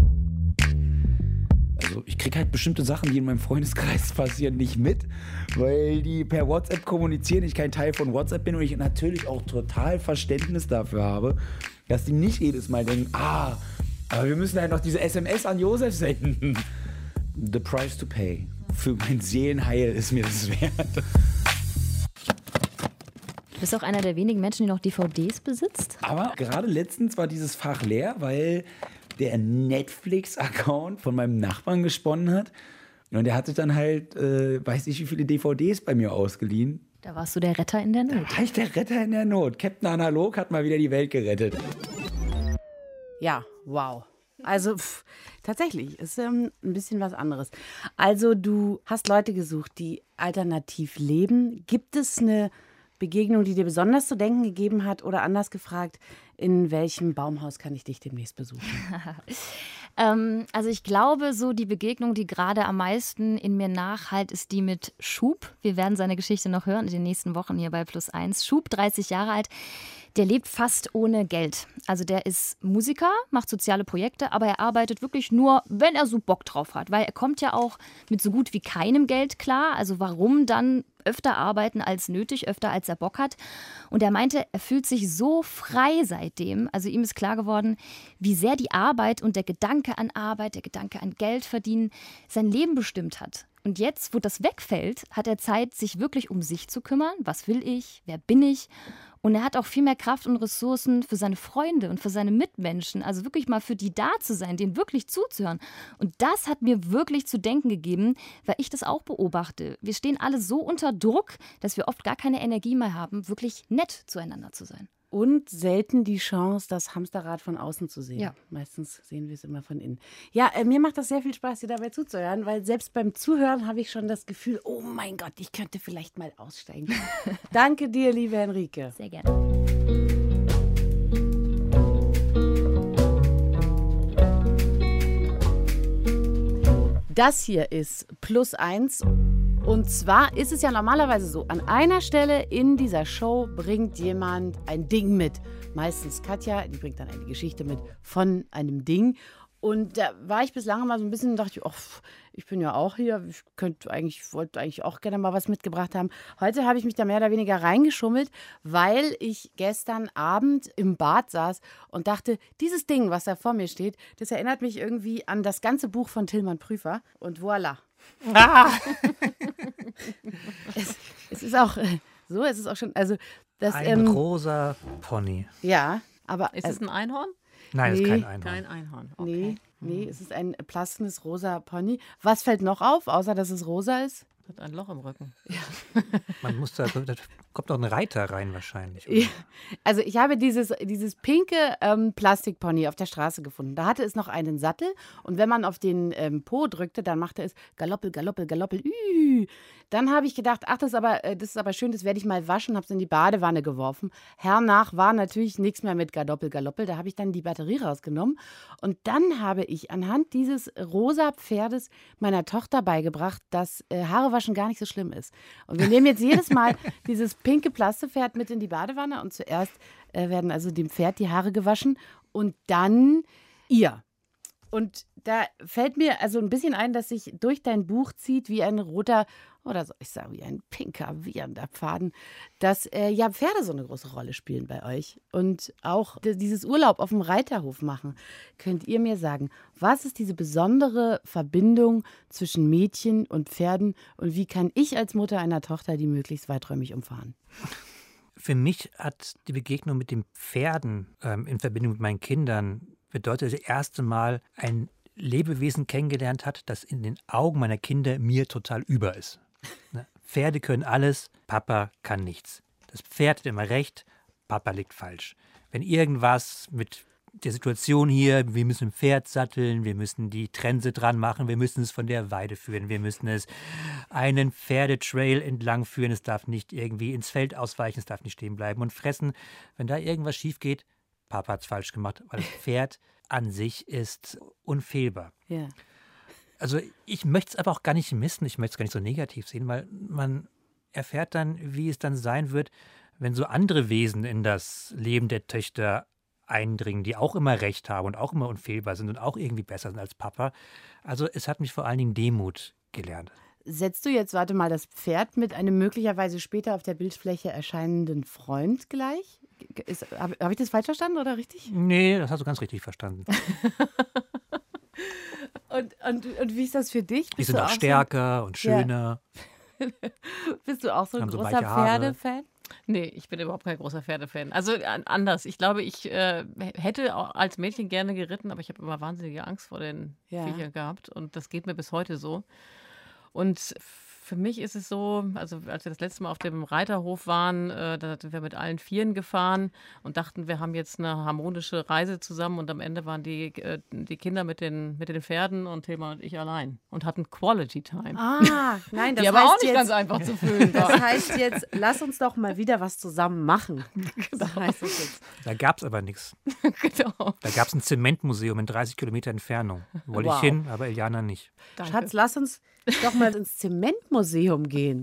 also ich kriege halt bestimmte Sachen, die in meinem Freundeskreis passieren, nicht mit, weil die per WhatsApp kommunizieren, ich kein Teil von WhatsApp bin und ich natürlich auch total Verständnis dafür habe, dass die nicht jedes Mal denken, ah, aber wir müssen halt noch diese S M S an Josef senden. The price to pay. Für mein Seelenheil ist mir das wert. Du bist auch einer der wenigen Menschen, die noch D V Ds besitzt. Aber gerade letztens war dieses Fach leer, weil der Netflix-Account von meinem Nachbarn gesponnen hat. Und der hatte dann halt, äh, weiß ich wie viele D V Ds bei mir ausgeliehen. Da warst du der Retter in der Not. Da war ich der Retter in der Not. Captain Analog hat mal wieder die Welt gerettet. Ja, wow. Also pff, tatsächlich, ist ähm, ein bisschen was anderes. Also du hast Leute gesucht, die alternativ leben. Gibt es eine Begegnung, die dir besonders zu denken gegeben hat? Oder anders gefragt, in welchem Baumhaus kann ich dich demnächst besuchen? ähm, also ich glaube, so die Begegnung, die gerade am meisten in mir nachhalt, ist die mit Schub. Wir werden seine Geschichte noch hören in den nächsten Wochen hier bei Plus eins. Schub, dreißig Jahre alt. Der lebt fast ohne Geld. Also der ist Musiker, macht soziale Projekte, aber er arbeitet wirklich nur, wenn er so Bock drauf hat. Weil er kommt ja auch mit so gut wie keinem Geld klar. Also warum dann öfter arbeiten als nötig, öfter als er Bock hat. Und er meinte, er fühlt sich so frei seitdem. Also ihm ist klar geworden, wie sehr die Arbeit und der Gedanke an Arbeit, der Gedanke an Geld verdienen, sein Leben bestimmt hat. Und jetzt, wo das wegfällt, hat er Zeit, sich wirklich um sich zu kümmern. Was will ich? Wer bin ich? Und er hat auch viel mehr Kraft und Ressourcen für seine Freunde und für seine Mitmenschen. Also wirklich mal für die da zu sein, denen wirklich zuzuhören. Und das hat mir wirklich zu denken gegeben, weil ich das auch beobachte. Wir stehen alle so unter Druck, dass wir oft gar keine Energie mehr haben, wirklich nett zueinander zu sein. Und selten die Chance, das Hamsterrad von außen zu sehen. Ja. Meistens sehen wir es immer von innen. Ja, äh, mir macht das sehr viel Spaß, dir dabei zuzuhören, weil selbst beim Zuhören habe ich schon das Gefühl, oh mein Gott, ich könnte vielleicht mal aussteigen. Danke dir, liebe Henrike. Sehr gerne. Das hier ist Plus eins. Und zwar ist es ja normalerweise so, an einer Stelle in dieser Show bringt jemand ein Ding mit. Meistens Katja, die bringt dann eine Geschichte mit von einem Ding. Und da war ich bislang immer so ein bisschen, dachte ich, oh, ich bin ja auch hier, ich könnte eigentlich, wollte eigentlich auch gerne mal was mitgebracht haben. Heute habe ich mich da mehr oder weniger reingeschummelt, weil ich gestern Abend im Bad saß und dachte, dieses Ding, was da vor mir steht, das erinnert mich irgendwie an das ganze Buch von Tilman Prüfer. Und voilà. Ah. es, es ist auch äh, so, es ist auch schon, also das ein ähm, rosa Pony. Ja, aber ist also, es ein Einhorn? Nein, es nee, ist kein Einhorn. Kein Einhorn. Okay. Nee, nee, es ist ein plastendes rosa Pony. Was fällt noch auf, außer dass es rosa ist? Hat ein Loch im Rücken. Man muss da Kommt noch ein Reiter rein wahrscheinlich. Ja, also ich habe dieses, dieses pinke ähm, Plastikpony auf der Straße gefunden. Da hatte es noch einen Sattel und wenn man auf den ähm, Po drückte, dann machte es Galoppel, Galoppel, Galoppel. Üh. Dann habe ich gedacht, ach, das ist aber, äh, das ist aber schön, das werde ich mal waschen, habe es in die Badewanne geworfen. Hernach war natürlich nichts mehr mit Galoppel, Galoppel. Da habe ich dann die Batterie rausgenommen und dann habe ich anhand dieses rosa Pferdes meiner Tochter beigebracht, dass äh, Haarewaschen gar nicht so schlimm ist. Und wir nehmen jetzt jedes Mal dieses pinke Plastepferd mit in die Badewanne und zuerst äh, werden also dem Pferd die Haare gewaschen und dann ihr. Und da fällt mir also ein bisschen ein, dass sich durch dein Buch zieht wie ein roter, oder soll ich sagen, wie ein pinker, wiehernder Faden, dass äh, ja Pferde so eine große Rolle spielen bei euch. Und auch d- dieses Urlaub auf dem Reiterhof machen. Könnt ihr mir sagen, was ist diese besondere Verbindung zwischen Mädchen und Pferden und wie kann ich als Mutter einer Tochter die möglichst weiträumig umfahren? Für mich hat die Begegnung mit den Pferden ähm, in Verbindung mit meinen Kindern bedeutet das erste Mal ein Lebewesen kennengelernt hat, das in den Augen meiner Kinder mir total über ist. Ne? Pferde können alles, Papa kann nichts. Das Pferd hat immer recht, Papa liegt falsch. Wenn irgendwas mit der Situation hier, wir müssen ein Pferd satteln, wir müssen die Trense dran machen, wir müssen es von der Weide führen, wir müssen es einen Pferdetrail entlang führen, es darf nicht irgendwie ins Feld ausweichen, es darf nicht stehen bleiben und fressen. Wenn da irgendwas schief geht, Papa hat es falsch gemacht, weil das Pferd an sich ist unfehlbar. Ja. Also ich möchte es aber auch gar nicht missen, ich möchte es gar nicht so negativ sehen, weil man erfährt dann, wie es dann sein wird, wenn so andere Wesen in das Leben der Töchter eindringen, die auch immer Recht haben und auch immer unfehlbar sind und auch irgendwie besser sind als Papa. Also es hat mich vor allen Dingen Demut gelernt. Setzt du jetzt, warte mal, das Pferd mit einem möglicherweise später auf der Bildfläche erscheinenden Freund gleich? Habe hab ich das falsch verstanden oder richtig? Nee, das hast du ganz richtig verstanden. Und, und, und wie ist das für dich? Die Bist sind du auch so- stärker und schöner. Bist du auch so ein Haben so großer weiche Haare. Pferdefan? Nee, ich bin überhaupt kein großer Pferdefan. Also an- anders. Ich glaube, ich äh, hätte auch als Mädchen gerne geritten, aber ich habe immer wahnsinnige Angst vor den Ja. Viechern gehabt. Und das geht mir bis heute so. Und für mich ist es so, also als wir das letzte Mal auf dem Reiterhof waren, äh, da sind wir mit allen Vieren gefahren und dachten, wir haben jetzt eine harmonische Reise zusammen und am Ende waren die, äh, die Kinder mit den, mit den Pferden und Hilma und ich allein und hatten Quality Time. Ah, nein, das die aber heißt auch nicht jetzt, ganz einfach zu füllen war. Das heißt jetzt, lass uns doch mal wieder was zusammen machen. Das heißt es jetzt. Da gab es aber nichts. Genau. Da gab es ein Zementmuseum in dreißig Kilometer Entfernung. Wollte Wow. ich hin, aber Iliana nicht. Danke. Schatz, lass uns doch mal ins Zementmuseum gehen.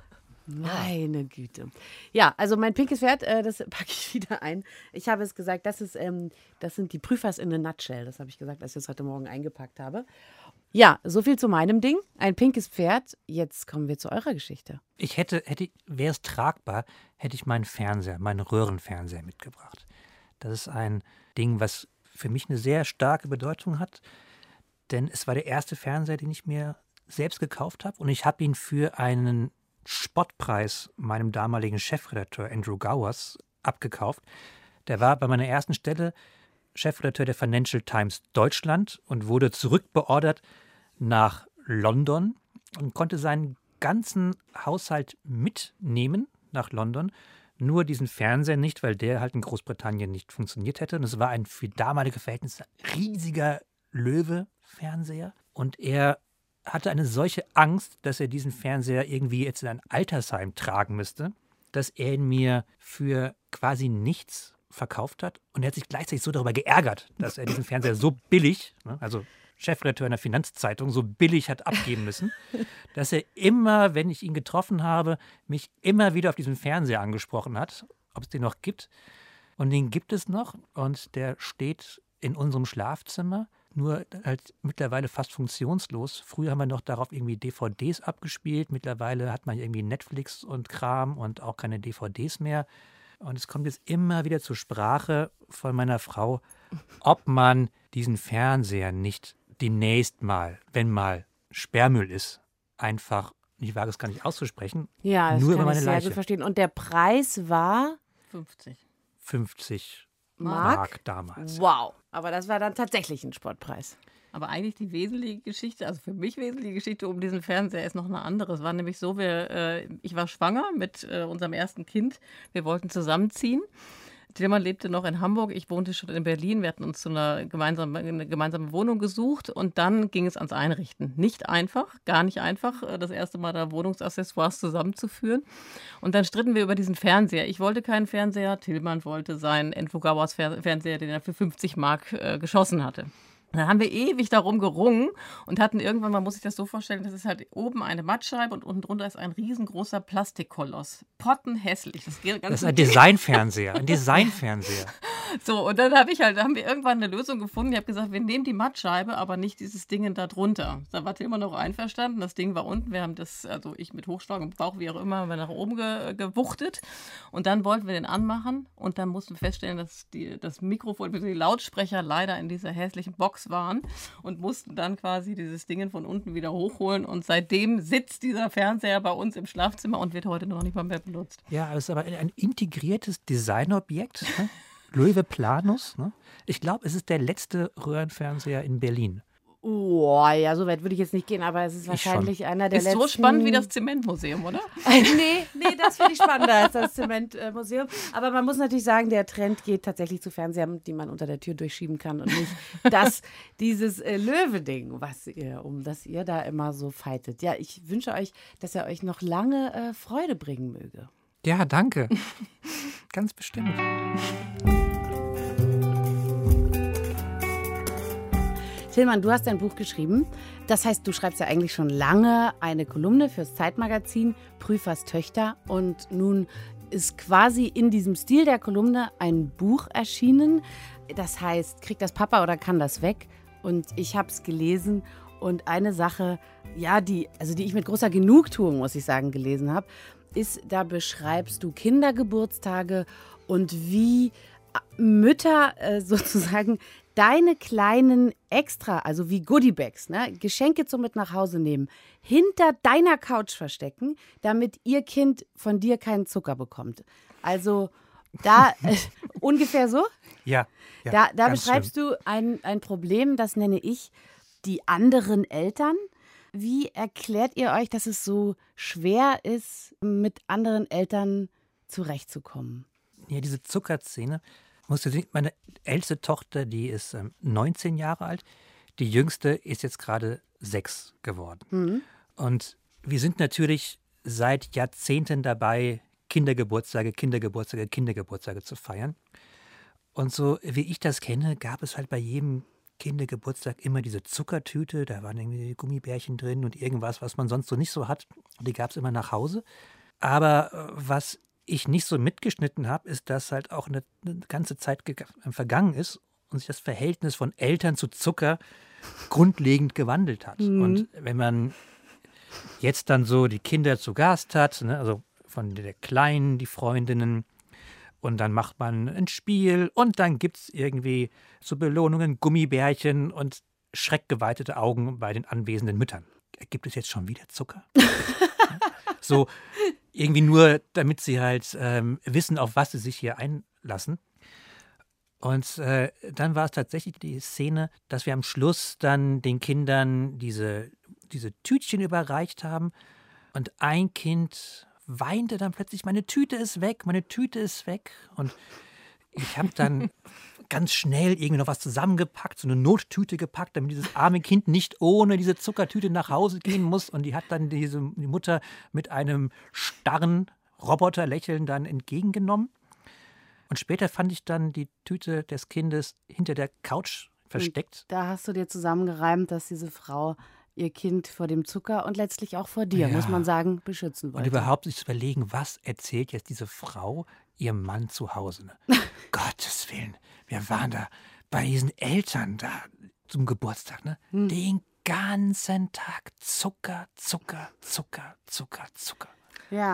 Meine Güte. Ja, also mein pinkes Pferd, äh, das packe ich wieder ein. Ich habe es gesagt, das, ist, ähm, das sind die Prüfers in a nutshell. Das habe ich gesagt, als ich es heute Morgen eingepackt habe. Ja, so viel zu meinem Ding. Ein pinkes Pferd. Jetzt kommen wir zu eurer Geschichte. Ich hätte, hätte wäre es tragbar, hätte ich meinen Fernseher, meinen Röhrenfernseher mitgebracht. Das ist ein Ding, was für mich eine sehr starke Bedeutung hat, denn es war der erste Fernseher, den ich mir selbst gekauft habe und ich habe ihn für einen Spottpreis meinem damaligen Chefredakteur Andrew Gowers abgekauft. Der war bei meiner ersten Stelle Chefredakteur der Financial Times Deutschland und wurde zurückbeordert nach London und konnte seinen ganzen Haushalt mitnehmen nach London. Nur diesen Fernseher nicht, weil der halt in Großbritannien nicht funktioniert hätte. Und es war ein für damalige Verhältnisse riesiger Löwe-Fernseher. Und er hatte eine solche Angst, dass er diesen Fernseher irgendwie jetzt in ein Altersheim tragen müsste, dass er ihn mir für quasi nichts verkauft hat. Und er hat sich gleichzeitig so darüber geärgert, dass er diesen Fernseher so billig, ne, also Chefredakteur einer Finanzzeitung, so billig hat abgeben müssen, dass er immer, wenn ich ihn getroffen habe, mich immer wieder auf diesen Fernseher angesprochen hat, ob es den noch gibt. Und den gibt es noch und der steht in unserem Schlafzimmer, nur halt mittlerweile fast funktionslos. Früher haben wir noch darauf irgendwie D V Ds abgespielt, mittlerweile hat man irgendwie Netflix und Kram und auch keine D V Ds mehr. Und es kommt jetzt immer wieder zur Sprache von meiner Frau, ob man diesen Fernseher nicht demnächst mal, wenn mal Sperrmüll ist, einfach, ich wage es gar nicht auszusprechen, Ja, das nur kann über ich meine sehr Leiche. gut verstehen. Und der Preis war fünfzig. fünfzig Mark? Mark damals. Wow. Aber das war dann tatsächlich ein Sportpreis. Aber eigentlich die wesentliche Geschichte, also für mich wesentliche Geschichte um diesen Fernseher ist noch eine andere. Es war nämlich so, wir, äh, ich war schwanger mit äh, unserem ersten Kind. Wir wollten zusammenziehen. Tilman lebte noch in Hamburg, ich wohnte schon in Berlin. Wir hatten uns zu einer gemeinsamen, eine gemeinsame Wohnung gesucht und dann ging es ans Einrichten. Nicht einfach, gar nicht einfach, das erste Mal da Wohnungsaccessoires zusammenzuführen. Und dann stritten wir über diesen Fernseher. Ich wollte keinen Fernseher, Tilman wollte seinen Entfugauers Fernseher, den er für fünfzig Mark äh, geschossen hatte. Dann haben wir ewig darum gerungen und hatten irgendwann, man muss sich das so vorstellen, das ist halt oben eine Mattscheibe und unten drunter ist ein riesengroßer Plastikkoloss. Pottenhässlich. Das, das ist ein Designfernseher, ein Designfernseher. So, und dann habe ich halt, haben wir irgendwann eine Lösung gefunden. Ich habe gesagt, wir nehmen die Mattscheibe, aber nicht dieses Ding da drunter. Da war Tilman noch einverstanden. Das Ding war unten. Wir haben das, also ich mit Hochschlag und Bauch, wie auch immer, haben wir nach oben ge, gewuchtet. Und dann wollten wir den anmachen und dann mussten wir feststellen, dass die, das Mikrofon, die Lautsprecher leider in dieser hässlichen Box waren und mussten dann quasi dieses Ding von unten wieder hochholen. Und seitdem sitzt dieser Fernseher bei uns im Schlafzimmer und wird heute noch nicht mal mehr benutzt. Ja, es ist aber ein integriertes Designobjekt. Ne? Loewe Planus. Ne? Ich glaube, es ist der letzte Röhrenfernseher in Berlin. Oh, ja, so weit würde ich jetzt nicht gehen, aber es ist wahrscheinlich einer der ist letzten... Ist so spannend wie das Zementmuseum, oder? nee, nee, das finde ich spannender als das Zementmuseum. Aber man muss natürlich sagen, der Trend geht tatsächlich zu Fernsehern, die man unter der Tür durchschieben kann und nicht das, dieses äh, Löwe-Ding, was ihr, um das ihr da immer so fightet. Ja, ich wünsche euch, dass er euch noch lange äh, Freude bringen möge. Ja, danke. Ganz bestimmt. Tilman, du hast ein Buch geschrieben. Das heißt, du schreibst ja eigentlich schon lange eine Kolumne fürs Zeitmagazin Prüfers Töchter. Und nun ist quasi in diesem Stil der Kolumne ein Buch erschienen. Das heißt, kriegt das Papa oder kann das weg? Und ich habe es gelesen. Und eine Sache, ja, die, also die ich mit großer Genugtuung, muss ich sagen, gelesen habe, ist, da beschreibst du Kindergeburtstage und wie Mütter äh, sozusagen deine kleinen Extra, also wie Goodiebags, ne, Geschenke zum mit nach Hause nehmen, hinter deiner Couch verstecken, damit ihr Kind von dir keinen Zucker bekommt. Also da äh, ungefähr so? Ja. ja da da beschreibst schlimm. du ein, ein Problem, das nenne ich die anderen Eltern. Wie erklärt ihr euch, dass es so schwer ist, mit anderen Eltern zurechtzukommen? Ja, diese Zuckerszene. Musst du sehen, meine älteste Tochter, die ist ähm, neunzehn Jahre alt. Die jüngste ist jetzt gerade sechs geworden. Mhm. Und wir sind natürlich seit Jahrzehnten dabei, Kindergeburtstage, Kindergeburtstage, Kindergeburtstage zu feiern. Und so wie ich das kenne, gab es halt bei jedem Kindergeburtstag immer diese Zuckertüte. Da waren irgendwie Gummibärchen drin und irgendwas, was man sonst so nicht so hat. Die gab es immer nach Hause. Aber äh, was ich nicht so mitgeschnitten habe, ist, dass halt auch eine, eine ganze Zeit ge- vergangen ist und sich das Verhältnis von Eltern zu Zucker grundlegend gewandelt hat. Mhm. Und wenn man jetzt dann so die Kinder zu Gast hat, ne, also von der Kleinen, die Freundinnen, und dann macht man ein Spiel und dann gibt es irgendwie so Belohnungen, Gummibärchen und schreckgeweitete Augen bei den anwesenden Müttern. Gibt es jetzt schon wieder Zucker? So irgendwie nur, damit sie halt ähm, wissen, auf was sie sich hier einlassen. Und äh, dann war es tatsächlich die Szene, dass wir am Schluss dann den Kindern diese, diese Tütchen überreicht haben. Und ein Kind weinte dann plötzlich, meine Tüte ist weg, meine Tüte ist weg. Und ich habe dann ganz schnell irgendwie noch was zusammengepackt, so eine Nottüte gepackt, damit dieses arme Kind nicht ohne diese Zuckertüte nach Hause gehen muss. Und die hat dann diese die Mutter mit einem starren Roboterlächeln dann entgegengenommen. Und später fand ich dann die Tüte des Kindes hinter der Couch versteckt. Und da hast du dir zusammengereimt, dass diese Frau ihr Kind vor dem Zucker und letztlich auch vor dir, ja, muss man sagen, beschützen wollte. Und überhaupt sich zu überlegen, was erzählt jetzt diese Frau ihrem Mann zu Hause? Ne? Gottes Willen, wir waren da bei diesen Eltern da zum Geburtstag, ne? Hm. Den ganzen Tag Zucker, Zucker, Zucker, Zucker, Zucker. Ja.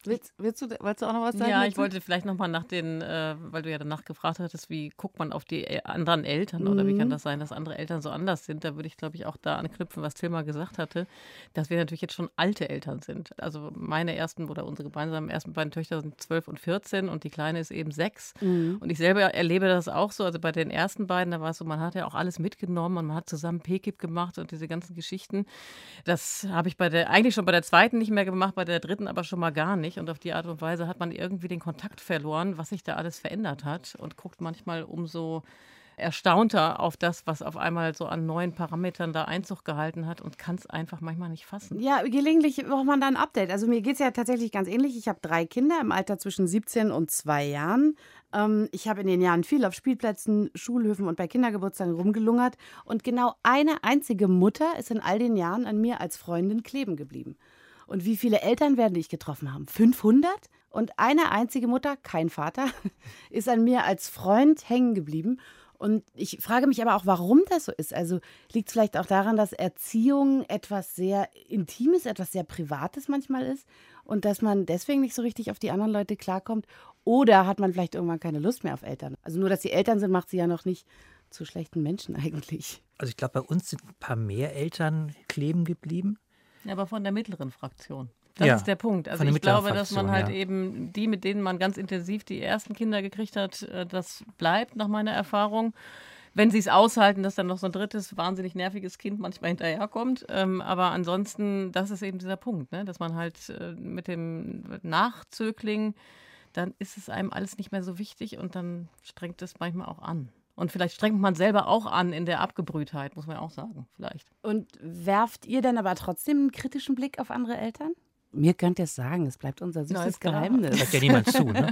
Willst, willst du, wolltest du auch noch was sagen? Ja, dazu? ich wollte vielleicht nochmal nach den, äh, weil du ja danach gefragt hattest, wie guckt man auf die anderen Eltern oder wie kann das sein, dass andere Eltern so anders sind? Da würde ich, glaube ich, auch da anknüpfen, was Tilma gesagt hatte, dass wir natürlich jetzt schon alte Eltern sind. Also meine ersten oder unsere gemeinsamen ersten beiden Töchter sind zwölf und vierzehn und die Kleine ist eben sechs. Mhm. Und ich selber erlebe das auch so. Also bei den ersten beiden, da war es so, man hat ja auch alles mitgenommen und man hat zusammen P K I P gemacht und diese ganzen Geschichten. Das habe ich bei der, eigentlich schon bei der zweiten nicht mehr gemacht, bei der dritten aber schon mal gar nicht. Und auf die Art und Weise hat man irgendwie den Kontakt verloren, was sich da alles verändert hat und guckt manchmal umso erstaunter auf das, was auf einmal so an neuen Parametern da Einzug gehalten hat und kann es einfach manchmal nicht fassen. Ja, gelegentlich braucht man da ein Update. Also mir geht es ja tatsächlich ganz ähnlich. Ich habe drei Kinder im Alter zwischen siebzehn und zwei Jahren. Ähm, ich habe in den Jahren viel auf Spielplätzen, Schulhöfen und bei Kindergeburtstagen rumgelungert. Und genau eine einzige Mutter ist in all den Jahren an mir als Freundin kleben geblieben. Und wie viele Eltern werden ich getroffen haben? fünfhundert? Und eine einzige Mutter, kein Vater, ist an mir als Freund hängen geblieben. Und ich frage mich aber auch, warum das so ist. Also liegt es vielleicht auch daran, dass Erziehung etwas sehr Intimes, etwas sehr Privates manchmal ist und dass man deswegen nicht so richtig auf die anderen Leute klarkommt? Oder hat man vielleicht irgendwann keine Lust mehr auf Eltern? Also nur, dass sie Eltern sind, macht sie ja noch nicht zu schlechten Menschen eigentlich. Also ich glaube, bei uns sind ein paar mehr Eltern kleben geblieben. Aber von der mittleren Fraktion. Das ja, ist der Punkt. Also ich glaube, dass man halt ja. eben die, mit denen man ganz intensiv die ersten Kinder gekriegt hat, das bleibt nach meiner Erfahrung. Wenn sie es aushalten, dass dann noch so ein drittes, wahnsinnig nerviges Kind manchmal hinterherkommt. Ähm, aber ansonsten, das ist eben dieser Punkt, ne? Dass man halt äh, mit dem Nachzögling, dann ist es einem alles nicht mehr so wichtig und dann strengt es manchmal auch an. Und vielleicht strengt man selber auch an in der Abgebrühtheit, muss man ja auch sagen, vielleicht. Und werft ihr dann aber trotzdem einen kritischen Blick auf andere Eltern? Mir könnt ihr es sagen, es bleibt unser süßes Na, Geheimnis. Sagt ja niemand zu, ne?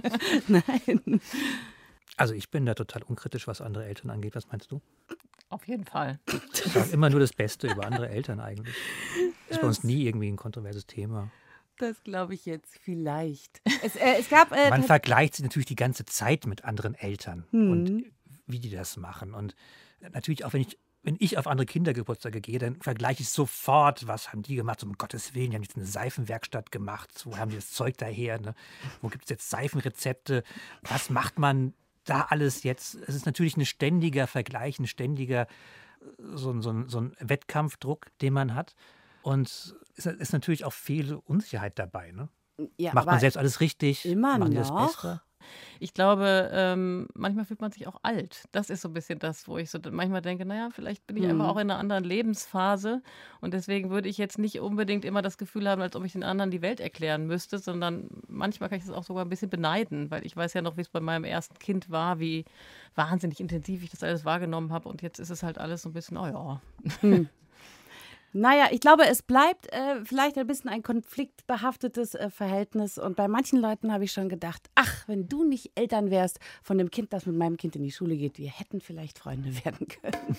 Nein. Also ich bin da total unkritisch, was andere Eltern angeht. Was meinst du? Auf jeden Fall. Ich sage immer nur das Beste über andere Eltern eigentlich. Das ist bei uns nie irgendwie ein kontroverses Thema. Das glaube ich jetzt vielleicht. Es, äh, es gab, äh, Man vergleicht sich natürlich die ganze Zeit mit anderen Eltern hm. und wie die das machen. Und natürlich auch, wenn ich Wenn ich auf andere Kindergeburtstage gehe, dann vergleiche ich sofort, was haben die gemacht, so, um Gottes Willen, die haben jetzt eine Seifenwerkstatt gemacht, wo haben die das Zeug daher, ne? Wo gibt es jetzt Seifenrezepte, was macht man da alles jetzt? Es ist natürlich ein ständiger Vergleich, ein ständiger so, so, so ein Wettkampfdruck, den man hat und es ist natürlich auch viel Unsicherheit dabei, ne? Ja, macht man selbst alles richtig? Immer machen die noch? das Beste? Ich glaube, ähm, manchmal fühlt man sich auch alt. Das ist so ein bisschen das, wo ich so manchmal denke, naja, vielleicht bin ich Mhm. einfach auch in einer anderen Lebensphase und deswegen würde ich jetzt nicht unbedingt immer das Gefühl haben, als ob ich den anderen die Welt erklären müsste, sondern manchmal kann ich das auch sogar ein bisschen beneiden, weil ich weiß ja noch, wie es bei meinem ersten Kind war, wie wahnsinnig intensiv ich das alles wahrgenommen habe und jetzt ist es halt alles so ein bisschen, oh ja. Hm. Naja, ich glaube, es bleibt äh, vielleicht ein bisschen ein konfliktbehaftetes äh, Verhältnis. Und bei manchen Leuten habe ich schon gedacht, ach, wenn du nicht Eltern wärst von dem Kind, das mit meinem Kind in die Schule geht, wir hätten vielleicht Freunde werden können.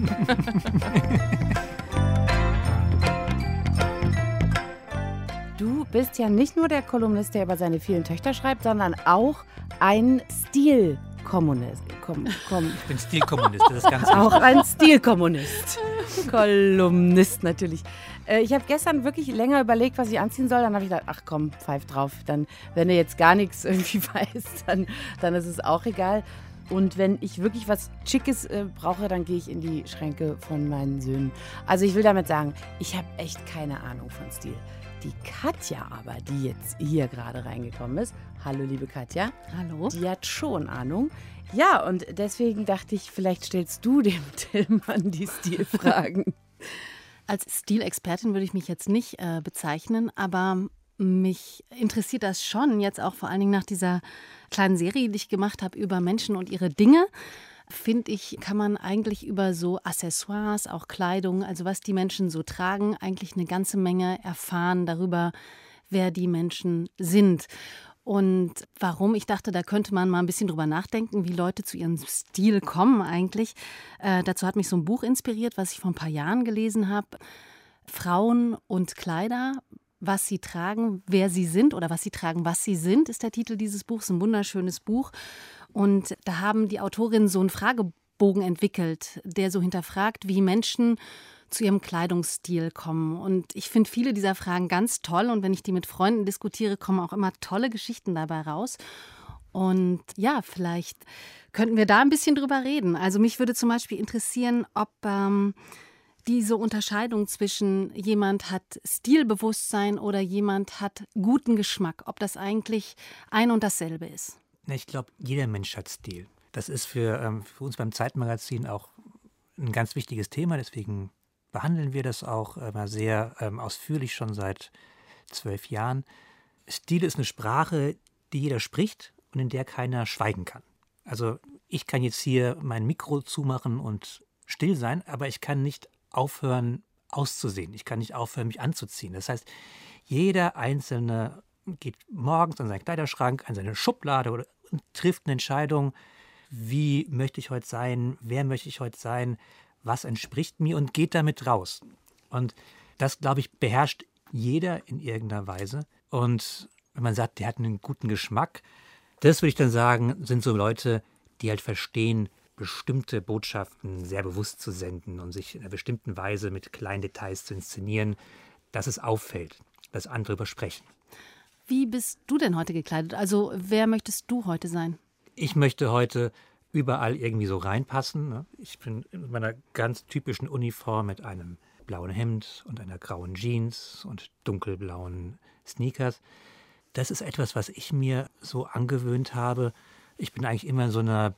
Du bist ja nicht nur der Kolumnist, der über seine vielen Töchter schreibt, sondern auch ein Stilkommunist. Kom, kom. Ich bin Stilkommunist, das ist ganz wichtig. Auch ein Stilkommunist. Kolumnist natürlich. Äh, ich habe gestern wirklich länger überlegt, was ich anziehen soll. Dann habe ich gedacht, ach komm, pfeif drauf. Dann, wenn du jetzt gar nichts irgendwie weißt, dann, dann ist es auch egal. Und wenn ich wirklich was Schickes äh, brauche, dann gehe ich in die Schränke von meinen Söhnen. Also ich will damit sagen, ich habe echt keine Ahnung von Stil. Die Katja aber, die jetzt hier gerade reingekommen ist, hallo liebe Katja, hallo, die hat schon Ahnung. Ja, und deswegen dachte ich, vielleicht stellst du dem Tillmann die Stilfragen. Als Stilexpertin würde ich mich jetzt nicht äh, bezeichnen, aber mich interessiert das schon, jetzt auch vor allen Dingen nach dieser kleinen Serie, die ich gemacht habe über Menschen und ihre Dinge. Finde ich, kann man eigentlich über so Accessoires, auch Kleidung, also was die Menschen so tragen, eigentlich eine ganze Menge erfahren darüber, wer die Menschen sind. Und warum? Ich dachte, da könnte man mal ein bisschen drüber nachdenken, wie Leute zu ihrem Stil kommen eigentlich. Äh, dazu hat mich so ein Buch inspiriert, was ich vor ein paar Jahren gelesen habe. Frauen und Kleider, was sie tragen, wer sie sind oder was sie tragen, was sie sind, ist der Titel dieses Buchs. Ein wunderschönes Buch. Und da haben die Autorinnen so einen Fragebogen entwickelt, der so hinterfragt, wie Menschen zu ihrem Kleidungsstil kommen. Und ich finde viele dieser Fragen ganz toll. Und wenn ich die mit Freunden diskutiere, kommen auch immer tolle Geschichten dabei raus. Und ja, vielleicht könnten wir da ein bisschen drüber reden. Also mich würde zum Beispiel interessieren, ob ähm, diese Unterscheidung zwischen jemand hat Stilbewusstsein oder jemand hat guten Geschmack, ob das eigentlich ein und dasselbe ist. Ich glaube, jeder Mensch hat Stil. Das ist für, ähm, für uns beim Zeitmagazin auch ein ganz wichtiges Thema. Deswegen behandeln wir das auch immer sehr ähm, ausführlich, schon seit zwölf Jahren. Stil ist eine Sprache, die jeder spricht und in der keiner schweigen kann. Also ich kann jetzt hier mein Mikro zumachen und still sein, aber ich kann nicht aufhören auszusehen. Ich kann nicht aufhören, mich anzuziehen. Das heißt, jeder Einzelne geht morgens an seinen Kleiderschrank, an seine Schublade oder trifft eine Entscheidung, wie möchte ich heute sein, wer möchte ich heute sein, was entspricht mir und geht damit raus. Und das, glaube ich, beherrscht jeder in irgendeiner Weise. Und wenn man sagt, der hat einen guten Geschmack, das würde ich dann sagen, sind so Leute, die halt verstehen, bestimmte Botschaften sehr bewusst zu senden und sich in einer bestimmten Weise mit kleinen Details zu inszenieren, dass es auffällt, dass andere übersprechen. Wie bist du denn heute gekleidet? Also wer möchtest du heute sein? Ich möchte heute überall irgendwie so reinpassen. Ich bin in meiner ganz typischen Uniform mit einem blauen Hemd und einer grauen Jeans und dunkelblauen Sneakers. Das ist etwas, was ich mir so angewöhnt habe. Ich bin eigentlich immer in so einer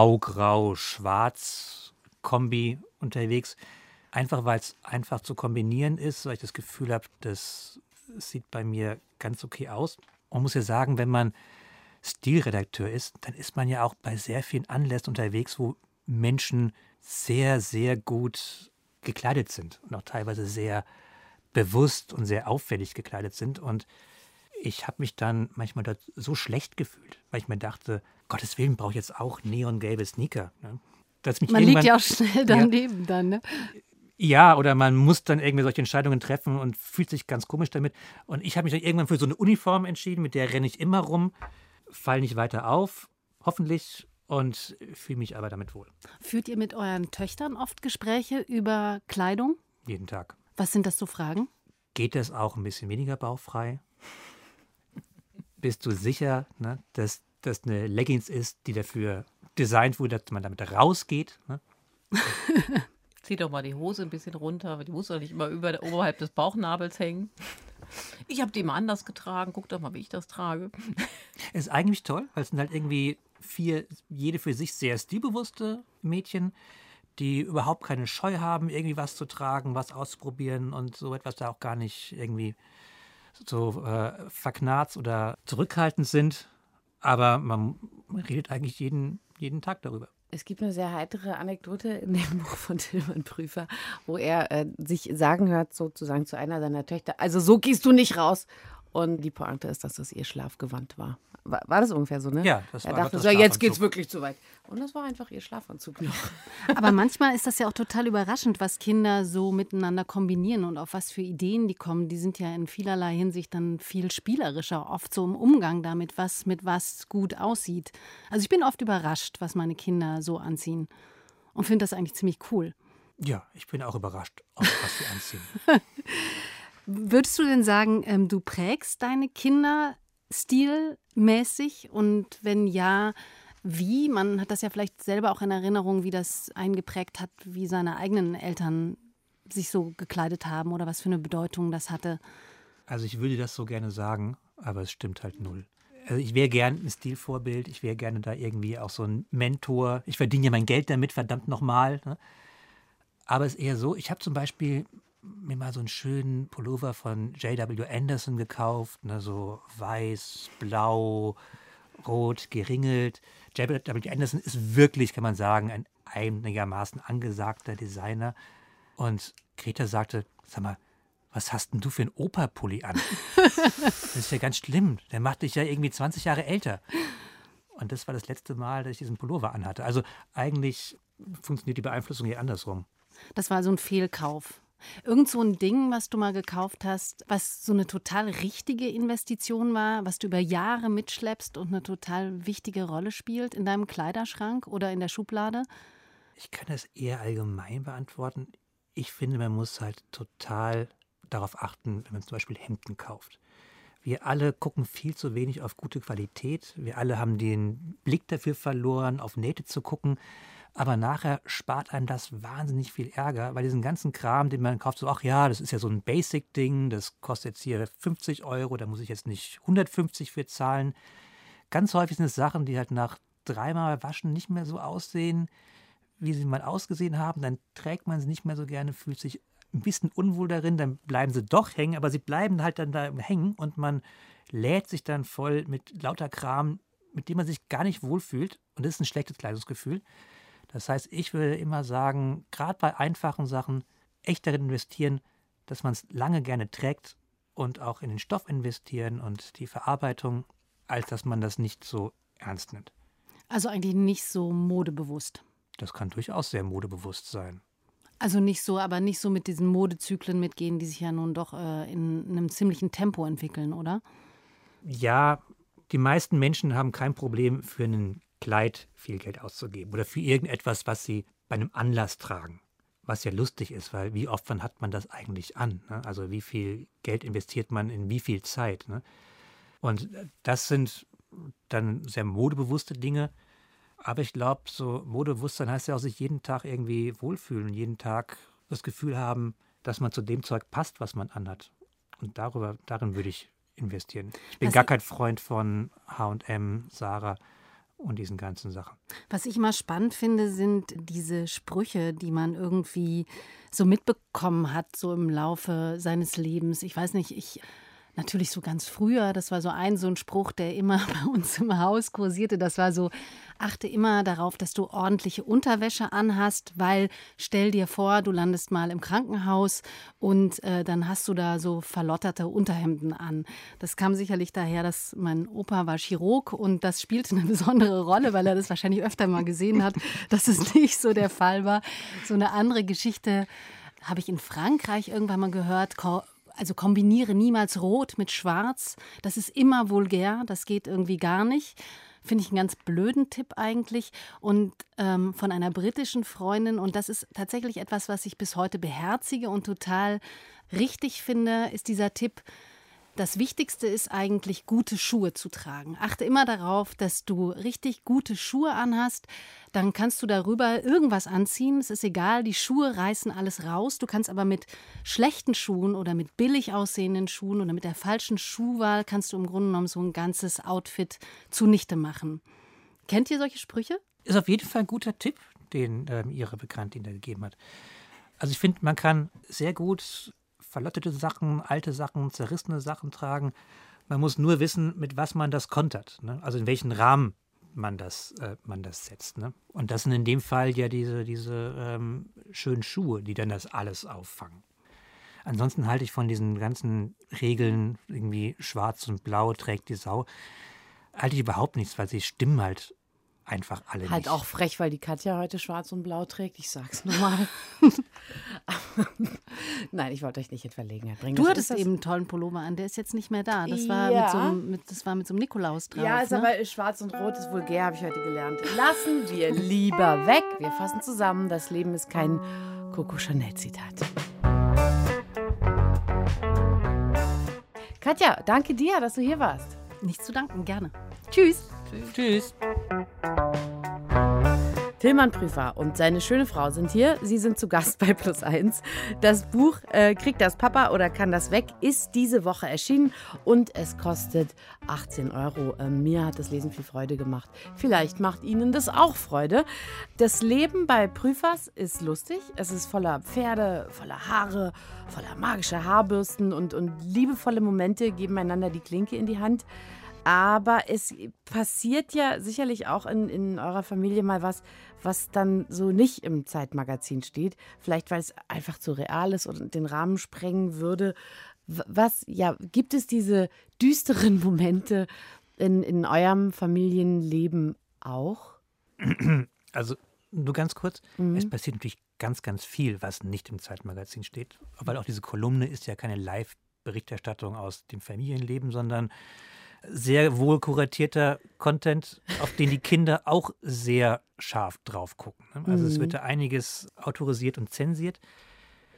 blau-grau-schwarz-Kombi unterwegs. Einfach, weil es einfach zu kombinieren ist, weil ich das Gefühl habe, das sieht bei mir ganz okay aus. Man muss ja sagen, wenn man Stilredakteur ist, dann ist man ja auch bei sehr vielen Anlässen unterwegs, wo Menschen sehr, sehr gut gekleidet sind und auch teilweise sehr bewusst und sehr auffällig gekleidet sind. Und ich habe mich dann manchmal dort so schlecht gefühlt, weil ich mir dachte, Gottes Willen, brauche ich jetzt auch neongelbe Sneaker. Ne? Dass mich man liegt ja auch schnell daneben ja, dann, ne? Ja, oder man muss dann irgendwie solche Entscheidungen treffen und fühlt sich ganz komisch damit. Und ich habe mich dann irgendwann für so eine Uniform entschieden, mit der renne ich immer rum, falle nicht weiter auf, hoffentlich, und fühle mich aber damit wohl. Führt ihr mit euren Töchtern oft Gespräche über Kleidung? Jeden Tag. Was sind das so Fragen? Geht das auch ein bisschen weniger bauchfrei? Bist du sicher, ne, dass das eine Leggings ist, die dafür designt wurde, dass man damit rausgeht? Ne? Zieh doch mal die Hose ein bisschen runter, aber die muss doch nicht immer über, oberhalb des Bauchnabels hängen. Ich habe die mal anders getragen, guck doch mal, wie ich das trage. Ist eigentlich toll, weil es sind halt irgendwie vier, jede für sich sehr stilbewusste Mädchen, die überhaupt keine Scheu haben, irgendwie was zu tragen, was auszuprobieren und so etwas da auch gar nicht irgendwie so äh, verknarzt oder zurückhaltend sind. Aber man redet eigentlich jeden, jeden Tag darüber. Es gibt eine sehr heitere Anekdote in dem Buch von Tilman Prüfer, wo er äh, sich sagen hört, sozusagen zu einer seiner Töchter, also so gehst du nicht raus. Und die Pointe ist, dass das ihr Schlafgewand war. War, war das ungefähr so, ne? Ja, das er war dachte das so, jetzt geht's wirklich zu weit. Und das war einfach ihr Schlafanzug noch. Aber manchmal ist das ja auch total überraschend, was Kinder so miteinander kombinieren und auf was für Ideen die kommen. Die sind ja in vielerlei Hinsicht dann viel spielerischer, oft so im Umgang damit, was mit was gut aussieht. Also ich bin oft überrascht, was meine Kinder so anziehen und finde das eigentlich ziemlich cool. Ja, ich bin auch überrascht, was sie anziehen. Würdest du denn sagen, ähm, du prägst deine Kinder stilmäßig? Und wenn ja, wie? Man hat das ja vielleicht selber auch in Erinnerung, wie das eingeprägt hat, wie seine eigenen Eltern sich so gekleidet haben oder was für eine Bedeutung das hatte. Also ich würde das so gerne sagen, aber es stimmt halt null. Also ich wäre gern ein Stilvorbild, ich wäre gerne da irgendwie auch so ein Mentor. Ich verdiene ja mein Geld damit, verdammt nochmal. Ne? Aber es ist eher so, ich habe zum Beispiel mir mal so einen schönen Pullover von J W Anderson gekauft, ne, so weiß, blau, rot, geringelt. J W Anderson ist wirklich, kann man sagen, ein einigermaßen angesagter Designer. Und Greta sagte, sag mal, was hast denn du für einen Opa-Pulli an? Das ist ja ganz schlimm, der macht dich ja irgendwie zwanzig Jahre älter. Und das war das letzte Mal, dass ich diesen Pullover anhatte. Also eigentlich funktioniert die Beeinflussung hier andersrum. Das war so ein Fehlkauf. Irgend so ein Ding, was du mal gekauft hast, was so eine total richtige Investition war, was du über Jahre mitschleppst und eine total wichtige Rolle spielt in deinem Kleiderschrank oder in der Schublade? Ich kann das eher allgemein beantworten. ich finde, man muss halt total darauf achten, wenn man zum Beispiel Hemden kauft. Wir alle gucken viel zu wenig auf gute Qualität. Wir alle haben den Blick dafür verloren, auf Nähte zu gucken. Aber nachher spart einem das wahnsinnig viel Ärger, weil diesen ganzen Kram, den man kauft, so, ach ja, das ist ja so ein Basic-Ding, das kostet jetzt hier fünfzig Euro, da muss ich jetzt nicht hundertfünfzig für zahlen. Ganz häufig sind es Sachen, die halt nach dreimal Waschen nicht mehr so aussehen, wie sie mal ausgesehen haben. Dann trägt man sie nicht mehr so gerne, fühlt sich ein bisschen unwohl darin, dann bleiben sie doch hängen, aber sie bleiben halt dann da hängen und man lädt sich dann voll mit lauter Kram, mit dem man sich gar nicht wohlfühlt. Und das ist ein schlechtes Kleidungsgefühl. Das heißt, ich würde immer sagen, gerade bei einfachen Sachen echt darin investieren, dass man es lange gerne trägt und auch in den Stoff investieren und die Verarbeitung, als dass man das nicht so ernst nimmt. Also eigentlich nicht so modebewusst. Das kann durchaus sehr modebewusst sein. Also nicht so, aber nicht so mit diesen Modezyklen mitgehen, die sich ja nun doch äh, in einem ziemlichen Tempo entwickeln, oder? Ja, die meisten Menschen haben kein Problem, für ein Kleid viel Geld auszugeben oder für irgendetwas, was sie bei einem Anlass tragen. Was ja lustig ist, weil wie oft wann hat man das eigentlich an? Ne? Also wie viel Geld investiert man in wie viel Zeit? Ne? Und das sind dann sehr modebewusste Dinge. Aber ich glaube, so Modebewusstsein heißt ja auch, sich jeden Tag irgendwie wohlfühlen, jeden Tag das Gefühl haben, dass man zu dem Zeug passt, was man anhat. Und darüber, darin würde ich investieren. Ich bin Was gar ich- kein Freund von H und M, Zara und diesen ganzen Sachen. Was ich immer spannend finde, sind diese Sprüche, die man irgendwie so mitbekommen hat, so im Laufe seines Lebens. Ich weiß nicht, ich natürlich so ganz früher, das war so ein so ein Spruch, der immer bei uns im Haus kursierte. Das war so, achte immer darauf, dass du ordentliche Unterwäsche anhast, weil stell dir vor, du landest mal im Krankenhaus und äh, dann hast du da so verlotterte Unterhemden an. Das kam sicherlich daher, dass mein Opa war Chirurg und das spielte eine besondere Rolle, weil er das wahrscheinlich öfter mal gesehen hat, dass es nicht so der Fall war. So eine andere Geschichte habe ich in Frankreich irgendwann mal gehört. Ko- Also kombiniere niemals Rot mit Schwarz. Das ist immer vulgär, das geht irgendwie gar nicht. Finde ich einen ganz blöden Tipp eigentlich. Und ähm, von einer britischen Freundin, und das ist tatsächlich etwas, was ich bis heute beherzige und total richtig finde, ist dieser Tipp: Das Wichtigste ist eigentlich, gute Schuhe zu tragen. Achte immer darauf, dass du richtig gute Schuhe anhast. Dann kannst du darüber irgendwas anziehen. Es ist egal, die Schuhe reißen alles raus. Du kannst aber mit schlechten Schuhen oder mit billig aussehenden Schuhen oder mit der falschen Schuhwahl kannst du im Grunde genommen so ein ganzes Outfit zunichte machen. Kennt ihr solche Sprüche? Ist auf jeden Fall ein guter Tipp, den ähm, Ihre Bekanntin da gegeben hat. Also ich finde, man kann sehr gut verlottete Sachen, alte Sachen, zerrissene Sachen tragen. Man muss nur wissen, mit was man das kontert. Ne? Also in welchen Rahmen man das, äh, man das setzt. Ne? Und das sind in dem Fall ja diese, diese ähm, schönen Schuhe, die dann das alles auffangen. Ansonsten halte ich von diesen ganzen Regeln, irgendwie schwarz und blau trägt die Sau, halte ich überhaupt nichts, weil sie stimmen halt einfach alle Halt nicht. auch frech, weil die Katja heute schwarz und blau trägt. Ich sag's nur mal. Nein, ich wollte euch nicht in Verlegenheit bringen. Du Das hattest ist das- eben einen tollen Pullover an, der ist jetzt nicht mehr da. Das war, Ja. mit, so einem, mit, das war mit so einem Nikolaus drauf. Ja, ist ne? aber schwarz und rot ist vulgär, habe ich heute gelernt. Lassen wir lieber weg. Wir fassen zusammen, das Leben ist kein Coco Chanel-Zitat. Katja, danke dir, dass du hier warst. Nichts zu danken, gerne. Tschüss. Tschüss. Tillmann Prüfer und seine schöne Frau sind hier. Sie sind zu Gast bei Plus eins. Das Buch äh, Kriegt das Papa oder kann das weg ist diese Woche erschienen und es kostet achtzehn Euro. Äh, mir hat das Lesen viel Freude gemacht. Vielleicht macht Ihnen das auch Freude. Das Leben bei Prüfers ist lustig. Es ist voller Pferde, voller Haare, voller magischer Haarbürsten und, und liebevolle Momente geben einander die Klinke in die Hand. Aber es passiert ja sicherlich auch in, in eurer Familie mal was, was dann so nicht im Zeitmagazin steht. Vielleicht, weil es einfach zu real ist und den Rahmen sprengen würde. W- Was, ja, gibt es diese düsteren Momente in, in eurem Familienleben auch? Also nur ganz kurz, Mhm. es passiert natürlich ganz, ganz viel, was nicht im Zeitmagazin steht. Weil auch diese Kolumne ist ja keine Live-Berichterstattung aus dem Familienleben, sondern sehr wohl kuratierter Content, auf den die Kinder auch sehr scharf drauf gucken. Ne? Also es Mhm. wird da einiges autorisiert und zensiert.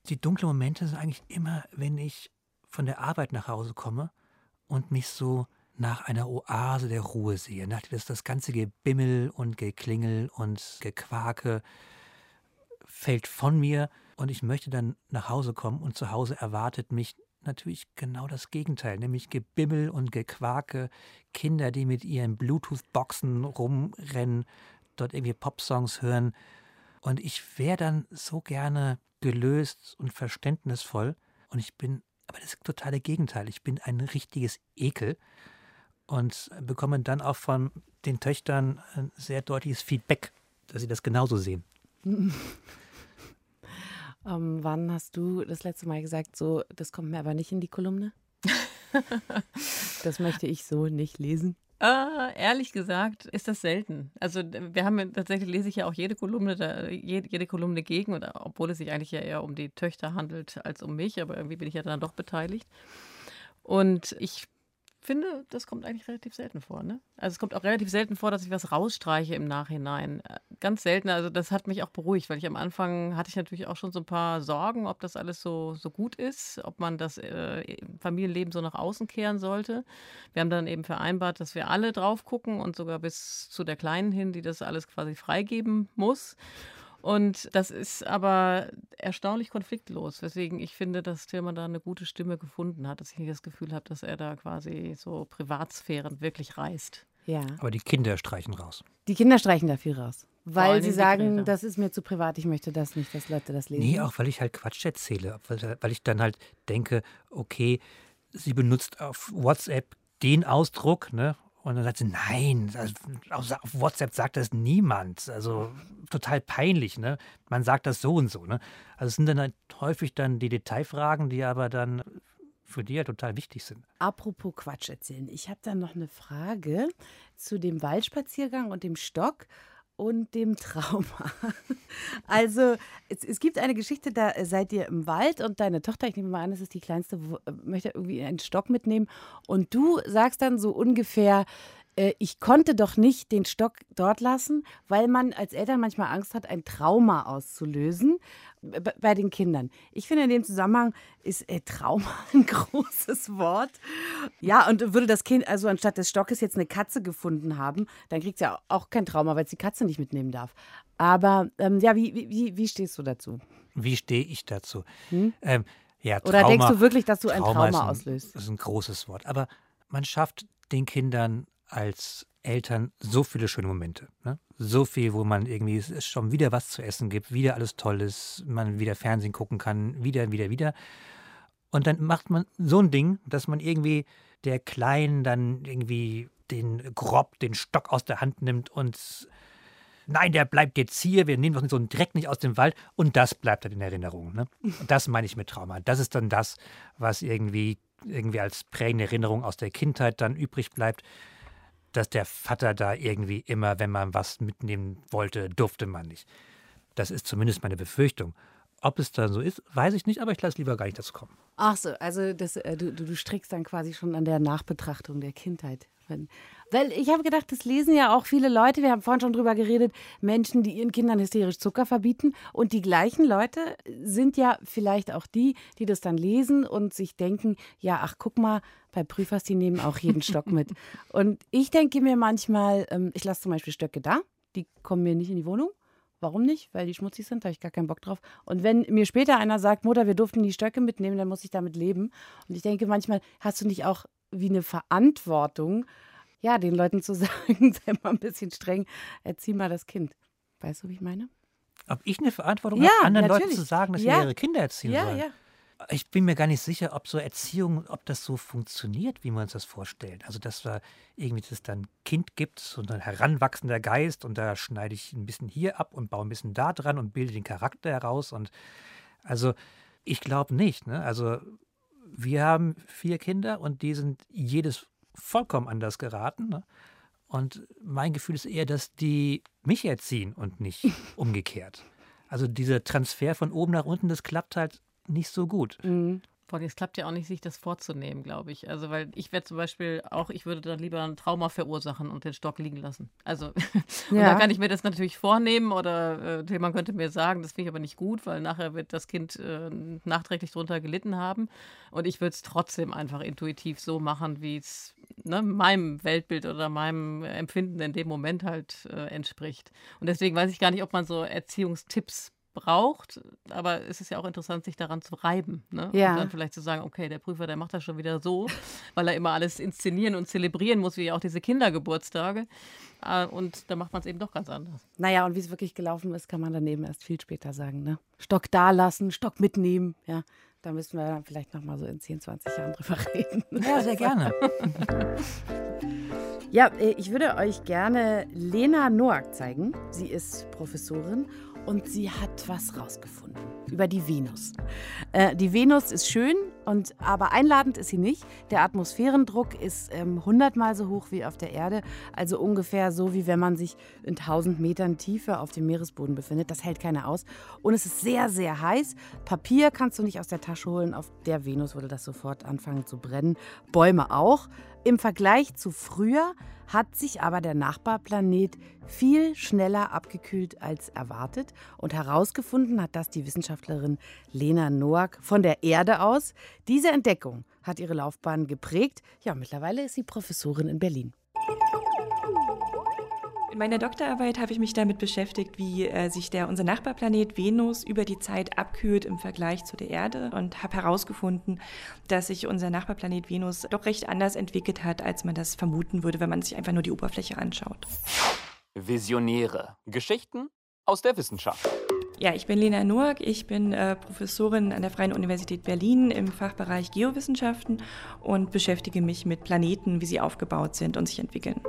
Die dunklen Momente sind eigentlich immer, wenn ich von der Arbeit nach Hause komme und mich so nach einer Oase der Ruhe sehe. Nach das, das ganze Gebimmel und Geklingel und Gequake fällt von mir und ich möchte dann nach Hause kommen und zu Hause erwartet mich natürlich genau das Gegenteil, nämlich Gebimmel und Gequake, Kinder, die mit ihren Bluetooth-Boxen rumrennen, dort irgendwie Popsongs hören und ich wäre dann so gerne gelöst und verständnisvoll und ich bin, aber das totale Gegenteil, ich bin ein richtiges Ekel und bekomme dann auch von den Töchtern ein sehr deutliches Feedback, dass sie das genauso sehen. Ähm, wann hast du das letzte Mal gesagt, so, das kommt mir aber nicht in die Kolumne? Das möchte ich so nicht lesen. Äh, ehrlich gesagt ist das selten. Also wir haben ja, tatsächlich lese ich ja auch jede Kolumne, da, jede, jede Kolumne gegen, und, obwohl es sich eigentlich ja eher um die Töchter handelt als um mich, aber irgendwie bin ich ja dann doch beteiligt. Und ich finde, das kommt eigentlich relativ selten vor. Ne? Also es kommt auch relativ selten vor, dass ich was rausstreiche im Nachhinein. Ganz selten, also das hat mich auch beruhigt, weil ich am Anfang hatte ich natürlich auch schon so ein paar Sorgen, ob das alles so, so gut ist, ob man das äh, Familienleben so nach außen kehren sollte. Wir haben dann eben vereinbart, dass wir alle drauf gucken und sogar bis zu der Kleinen hin, die das alles quasi freigeben muss. Und das ist aber erstaunlich konfliktlos, weswegen ich finde, dass Tillmann da eine gute Stimme gefunden hat, dass ich nicht das Gefühl habe, dass er da quasi so Privatsphären wirklich reißt. Ja. Aber die Kinder streichen raus. Die Kinder streichen da viel raus, weil sie die sagen, Väter. das ist mir zu privat, ich möchte das nicht, dass Leute das lesen. Nee, auch weil ich halt Quatsch erzähle. Weil, weil ich dann halt denke, okay, sie benutzt auf WhatsApp den Ausdruck, ne? Und dann sagt sie, nein, also auf WhatsApp sagt das niemand. Also total peinlich, ne? Man sagt das so und so, ne? Also es sind dann halt häufig dann die Detailfragen, die aber dann für die ja total wichtig sind. Apropos Quatsch erzählen, ich habe dann noch eine Frage zu dem Waldspaziergang und dem Stock und dem Trauma. Also es, es gibt eine Geschichte, da seid ihr im Wald und deine Tochter, ich nehme mal an, das ist die Kleinste, wo, möchte irgendwie einen Stock mitnehmen und du sagst dann so ungefähr, äh, ich konnte doch nicht den Stock dort lassen, weil man als Eltern manchmal Angst hat, ein Trauma auszulösen b- bei den Kindern. Ich finde, in dem Zusammenhang ist äh, Trauma ein großes Wort. Ja, und würde das Kind also anstatt des Stockes jetzt eine Katze gefunden haben, dann kriegt es ja auch kein Trauma, weil es die Katze nicht mitnehmen darf. Aber ähm, ja, wie, wie, wie stehst du dazu? Wie stehe ich dazu? Hm? Ähm, ja, Oder Trauma, denkst du wirklich, dass du ein Trauma Trauma ist ein, auslöst? Das ist ein großes Wort. Aber man schafft den Kindern als Eltern so viele schöne Momente. Ne? So viel, wo man irgendwie es schon wieder was zu essen gibt, wieder alles toll ist, man wieder Fernsehen gucken kann, wieder, wieder, wieder. Und dann macht man so ein Ding, dass man irgendwie der Kleinen dann irgendwie den Grob, den Stock aus der Hand nimmt und nein, der bleibt jetzt hier, wir nehmen doch so einen Dreck nicht aus dem Wald und das bleibt dann in Erinnerung. Ne? Und das meine ich mit Trauma. Das ist dann das, was irgendwie, irgendwie als prägende Erinnerung aus der Kindheit dann übrig bleibt, dass der Vater da irgendwie immer, wenn man was mitnehmen wollte, durfte man nicht. Das ist zumindest meine Befürchtung. Ob es dann so ist, weiß ich nicht, aber ich lasse lieber gar nicht dazu kommen. Ach so, also das, äh, du, du, du strickst dann quasi schon an der Nachbetrachtung der Kindheit. Wenn, weil ich habe gedacht, das lesen ja auch viele Leute, wir haben vorhin schon drüber geredet, Menschen, die ihren Kindern hysterisch Zucker verbieten. Und die gleichen Leute sind ja vielleicht auch die, die das dann lesen und sich denken, ja, ach guck mal, bei Prüfers, die nehmen auch jeden Stock mit. Und ich denke mir manchmal, ähm, ich lasse zum Beispiel Stöcke da, die kommen mir nicht in die Wohnung. Warum nicht? Weil die schmutzig sind, da habe ich gar keinen Bock drauf. Und wenn mir später einer sagt, Mutter, wir durften die Stöcke mitnehmen, dann muss ich damit leben. Und ich denke manchmal, hast du nicht auch wie eine Verantwortung, ja, den Leuten zu sagen, sei mal ein bisschen streng, erzieh mal das Kind. Weißt du, wie ich meine? Ob ich eine Verantwortung Ja, habe, anderen natürlich. Leuten zu sagen, dass Ja. sie ihre Kinder erziehen Ja, sollen? ja. Ich bin mir gar nicht sicher, ob so Erziehung, ob das so funktioniert, wie wir uns das vorstellen. Also, dass da irgendwie das dann Kind gibt und ein heranwachsender Geist und da schneide ich ein bisschen hier ab und baue ein bisschen da dran und bilde den Charakter heraus. Und also, ich glaube nicht. Ne? Also, wir haben vier Kinder und die sind jedes vollkommen anders geraten. Ne? Und mein Gefühl ist eher, dass die mich erziehen und nicht umgekehrt. Also, dieser Transfer von oben nach unten, das klappt halt nicht so gut. Mhm. Vor allem, es klappt ja auch nicht, sich das vorzunehmen, glaube ich. Also, weil ich wäre zum Beispiel auch, ich würde dann lieber ein Trauma verursachen und den Stock liegen lassen. Also, und Ja. da kann ich mir das natürlich vornehmen oder äh, man könnte mir sagen, das finde ich aber nicht gut, weil nachher wird das Kind äh, nachträglich drunter gelitten haben. Und ich würde es trotzdem einfach intuitiv so machen, wie es ne, meinem Weltbild oder meinem Empfinden in dem Moment halt äh, entspricht. Und deswegen weiß ich gar nicht, ob man so Erziehungstipps braucht, aber es ist ja auch interessant, sich daran zu reiben. Ne? Ja. Und dann vielleicht zu sagen, okay, der Prüfer, der macht das schon wieder so, weil er immer alles inszenieren und zelebrieren muss, wie auch diese Kindergeburtstage. Äh, Und dann macht man es eben doch ganz anders. Naja, und wie es wirklich gelaufen ist, kann man daneben erst viel später sagen. Ne? Stock da lassen, Stock mitnehmen. Ja, da müssen wir dann vielleicht noch mal so in zehn, zwanzig Jahren drüber reden. Ja, sehr gerne. Ja, äh, ich würde euch gerne Lena Noack zeigen. Sie ist Professorin und sie hat was rausgefunden über die Venus. Äh, die Venus ist schön, und, aber einladend ist sie nicht. Der Atmosphärendruck ist ähm, hundertmal so hoch wie auf der Erde, also ungefähr so, wie wenn man sich in tausend Metern Tiefe auf dem Meeresboden befindet. Das hält keiner aus. Und es ist sehr, sehr heiß. Papier kannst du nicht aus der Tasche holen. Auf der Venus würde das sofort anfangen zu brennen. Bäume auch. Im Vergleich zu früher hat sich aber der Nachbarplanet viel schneller abgekühlt als erwartet. Und herausgefunden hat das die Wissenschaftlerin Lena Noack von der Erde aus. Diese Entdeckung hat ihre Laufbahn geprägt. Ja, mittlerweile ist sie Professorin in Berlin. In meiner Doktorarbeit habe ich mich damit beschäftigt, wie äh, sich der, unser Nachbarplanet Venus über die Zeit abkühlt im Vergleich zu der Erde, und habe herausgefunden, dass sich unser Nachbarplanet Venus doch recht anders entwickelt hat, als man das vermuten würde, wenn man sich einfach nur die Oberfläche anschaut. Visionäre. Geschichten aus der Wissenschaft. Ja, ich bin Lena Noack, ich bin äh, Professorin an der Freien Universität Berlin im Fachbereich Geowissenschaften und beschäftige mich mit Planeten, wie sie aufgebaut sind und sich entwickeln.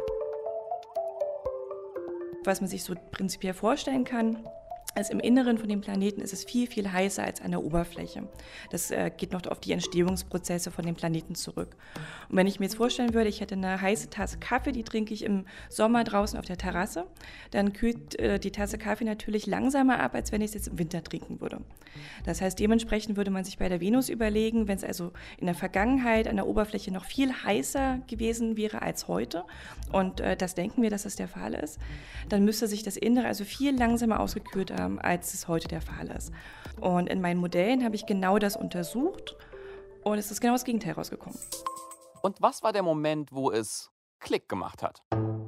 Was man sich so prinzipiell vorstellen kann, ist, im Inneren von dem Planeten ist es viel, viel heißer als an der Oberfläche. Das äh, geht noch auf die Entstehungsprozesse von dem Planeten zurück. Und wenn ich mir jetzt vorstellen würde, ich hätte eine heiße Tasse Kaffee, die trinke ich im Sommer draußen auf der Terrasse, dann kühlt äh, die Tasse Kaffee natürlich langsamer ab, als wenn ich es jetzt im Winter trinken würde. Das heißt, dementsprechend würde man sich bei der Venus überlegen, wenn es also in der Vergangenheit an der Oberfläche noch viel heißer gewesen wäre als heute, und äh, das denken wir, dass das der Fall ist, dann müsste sich das Innere also viel langsamer ausgekühlt haben, als es heute der Fall ist. Und in meinen Modellen habe ich genau das untersucht, und es ist genau das Gegenteil rausgekommen. Und was war der Moment, wo es Klick gemacht hat?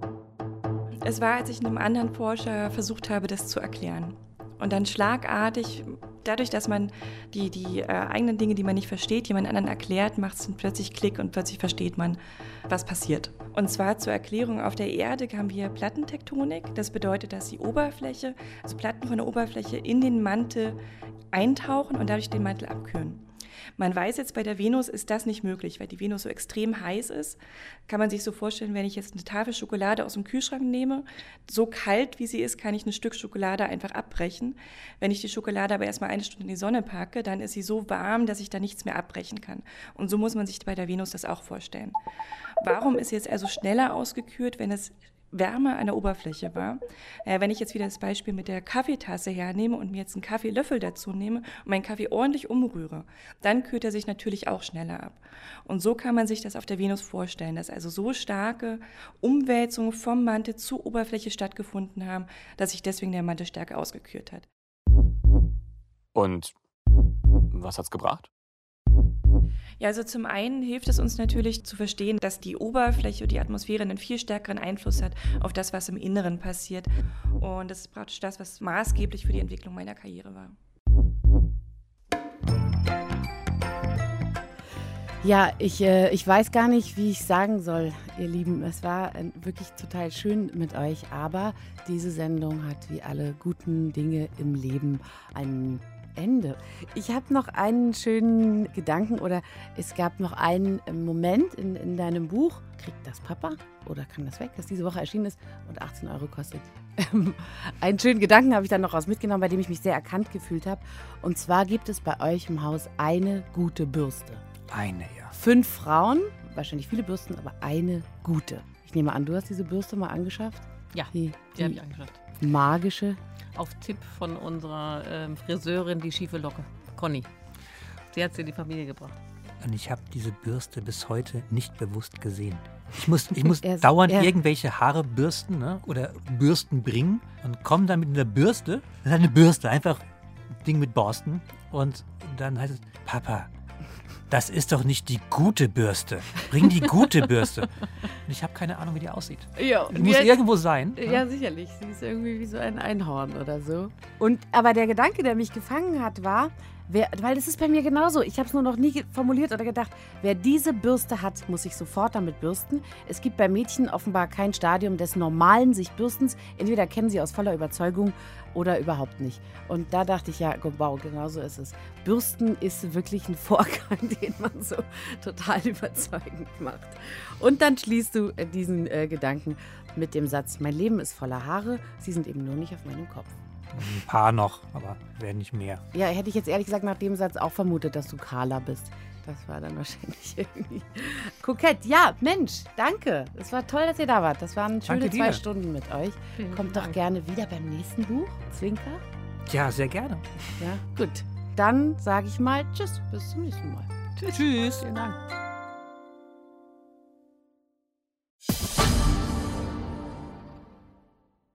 Es war, als ich einem anderen Forscher versucht habe, das zu erklären. Und dann schlagartig, dadurch, dass man die, die äh, eigenen Dinge, die man nicht versteht, jemand anderen erklärt, macht es dann plötzlich Klick und plötzlich versteht man, was passiert. Und zwar zur Erklärung, auf der Erde haben wir Plattentektonik. Das bedeutet, dass die Oberfläche, also Platten von der Oberfläche in den Mantel eintauchen und dadurch den Mantel abkühlen. Man weiß jetzt, bei der Venus ist das nicht möglich, weil die Venus so extrem heiß ist. Kann man sich so vorstellen, wenn ich jetzt eine Tafel Schokolade aus dem Kühlschrank nehme, so kalt wie sie ist, kann ich ein Stück Schokolade einfach abbrechen. Wenn ich die Schokolade aber erstmal eine Stunde in die Sonne packe, dann ist sie so warm, dass ich da nichts mehr abbrechen kann. Und so muss man sich bei der Venus das auch vorstellen. Warum ist jetzt also schneller ausgekühlt, wenn es wärmer an der Oberfläche war? Äh, wenn ich jetzt wieder das Beispiel mit der Kaffeetasse hernehme und mir jetzt einen Kaffeelöffel dazu nehme und meinen Kaffee ordentlich umrühre, dann kühlt er sich natürlich auch schneller ab. Und so kann man sich das auf der Venus vorstellen, dass also so starke Umwälzungen vom Mantel zur Oberfläche stattgefunden haben, dass sich deswegen der Mantel stärker ausgekühlt hat. Und was hat's gebracht? Ja, also zum einen hilft es uns natürlich zu verstehen, dass die Oberfläche und die Atmosphäre einen viel stärkeren Einfluss hat auf das, was im Inneren passiert. Und das ist praktisch das, was maßgeblich für die Entwicklung meiner Karriere war. Ja, ich, äh, ich weiß gar nicht, wie ich sagen soll, ihr Lieben. Es war äh, wirklich total schön mit euch, aber diese Sendung hat wie alle guten Dinge im Leben einen Ende. Ich habe noch einen schönen Gedanken, oder es gab noch einen Moment in, in deinem Buch, Kriegt das Papa oder kann das weg, das diese Woche erschienen ist und achtzehn Euro kostet. Einen schönen Gedanken habe ich dann noch raus mitgenommen, bei dem ich mich sehr erkannt gefühlt habe. Und zwar gibt es bei euch im Haus eine gute Bürste. Eine, ja. Fünf Frauen, wahrscheinlich viele Bürsten, aber eine gute. Ich nehme an, du hast diese Bürste mal angeschafft? Ja, die, die, die habe ich angeschafft. Magische. Auf Tipp von unserer ähm, Friseurin, die schiefe Locke, Conny. Sie hat sie in die Familie gebracht. Und ich habe diese Bürste bis heute nicht bewusst gesehen. Ich muss, ich muss Er- dauernd er- irgendwelche Haare bürsten, ne? Oder Bürsten bringen und komme dann mit einer Bürste. Das ist eine Bürste, einfach ein Ding mit Borsten. Und dann heißt es, Papa, das ist doch nicht die gute Bürste. Bring die gute Bürste. Und ich habe keine Ahnung, wie die aussieht. Ja, Die muss irgendwo sein. Ja, sicherlich. Sie ist irgendwie wie so ein Einhorn oder so. Und aber der Gedanke, der mich gefangen hat, war, wer, weil das ist bei mir genauso. Ich habe es nur noch nie ge- formuliert oder gedacht, wer diese Bürste hat, muss sich sofort damit bürsten. Es gibt bei Mädchen offenbar kein Stadium des normalen sich Bürstens. Entweder kennen sie aus voller Überzeugung oder überhaupt nicht. Und da dachte ich, ja, wow, genau so ist es. Bürsten ist wirklich ein Vorgang, den man so total überzeugend macht. Und dann schließt du äh, diesen äh, Gedanken mit dem Satz, mein Leben ist voller Haare, sie sind eben nur nicht auf meinem Kopf. Ein paar noch, aber werden nicht mehr. Ja, hätte ich jetzt ehrlich gesagt nach dem Satz auch vermutet, dass du kahler bist. Das war dann wahrscheinlich irgendwie kokett. Ja, Mensch, danke. Es war toll, dass ihr da wart. Das waren schöne Danke zwei dir. Stunden mit euch. Vielen Kommt Dank. doch gerne wieder beim nächsten Buch. Zwinker. Ja, sehr gerne. Ja, gut. Dann sage ich mal Tschüss. Bis zum nächsten Mal. Tschüss. Vielen Dank.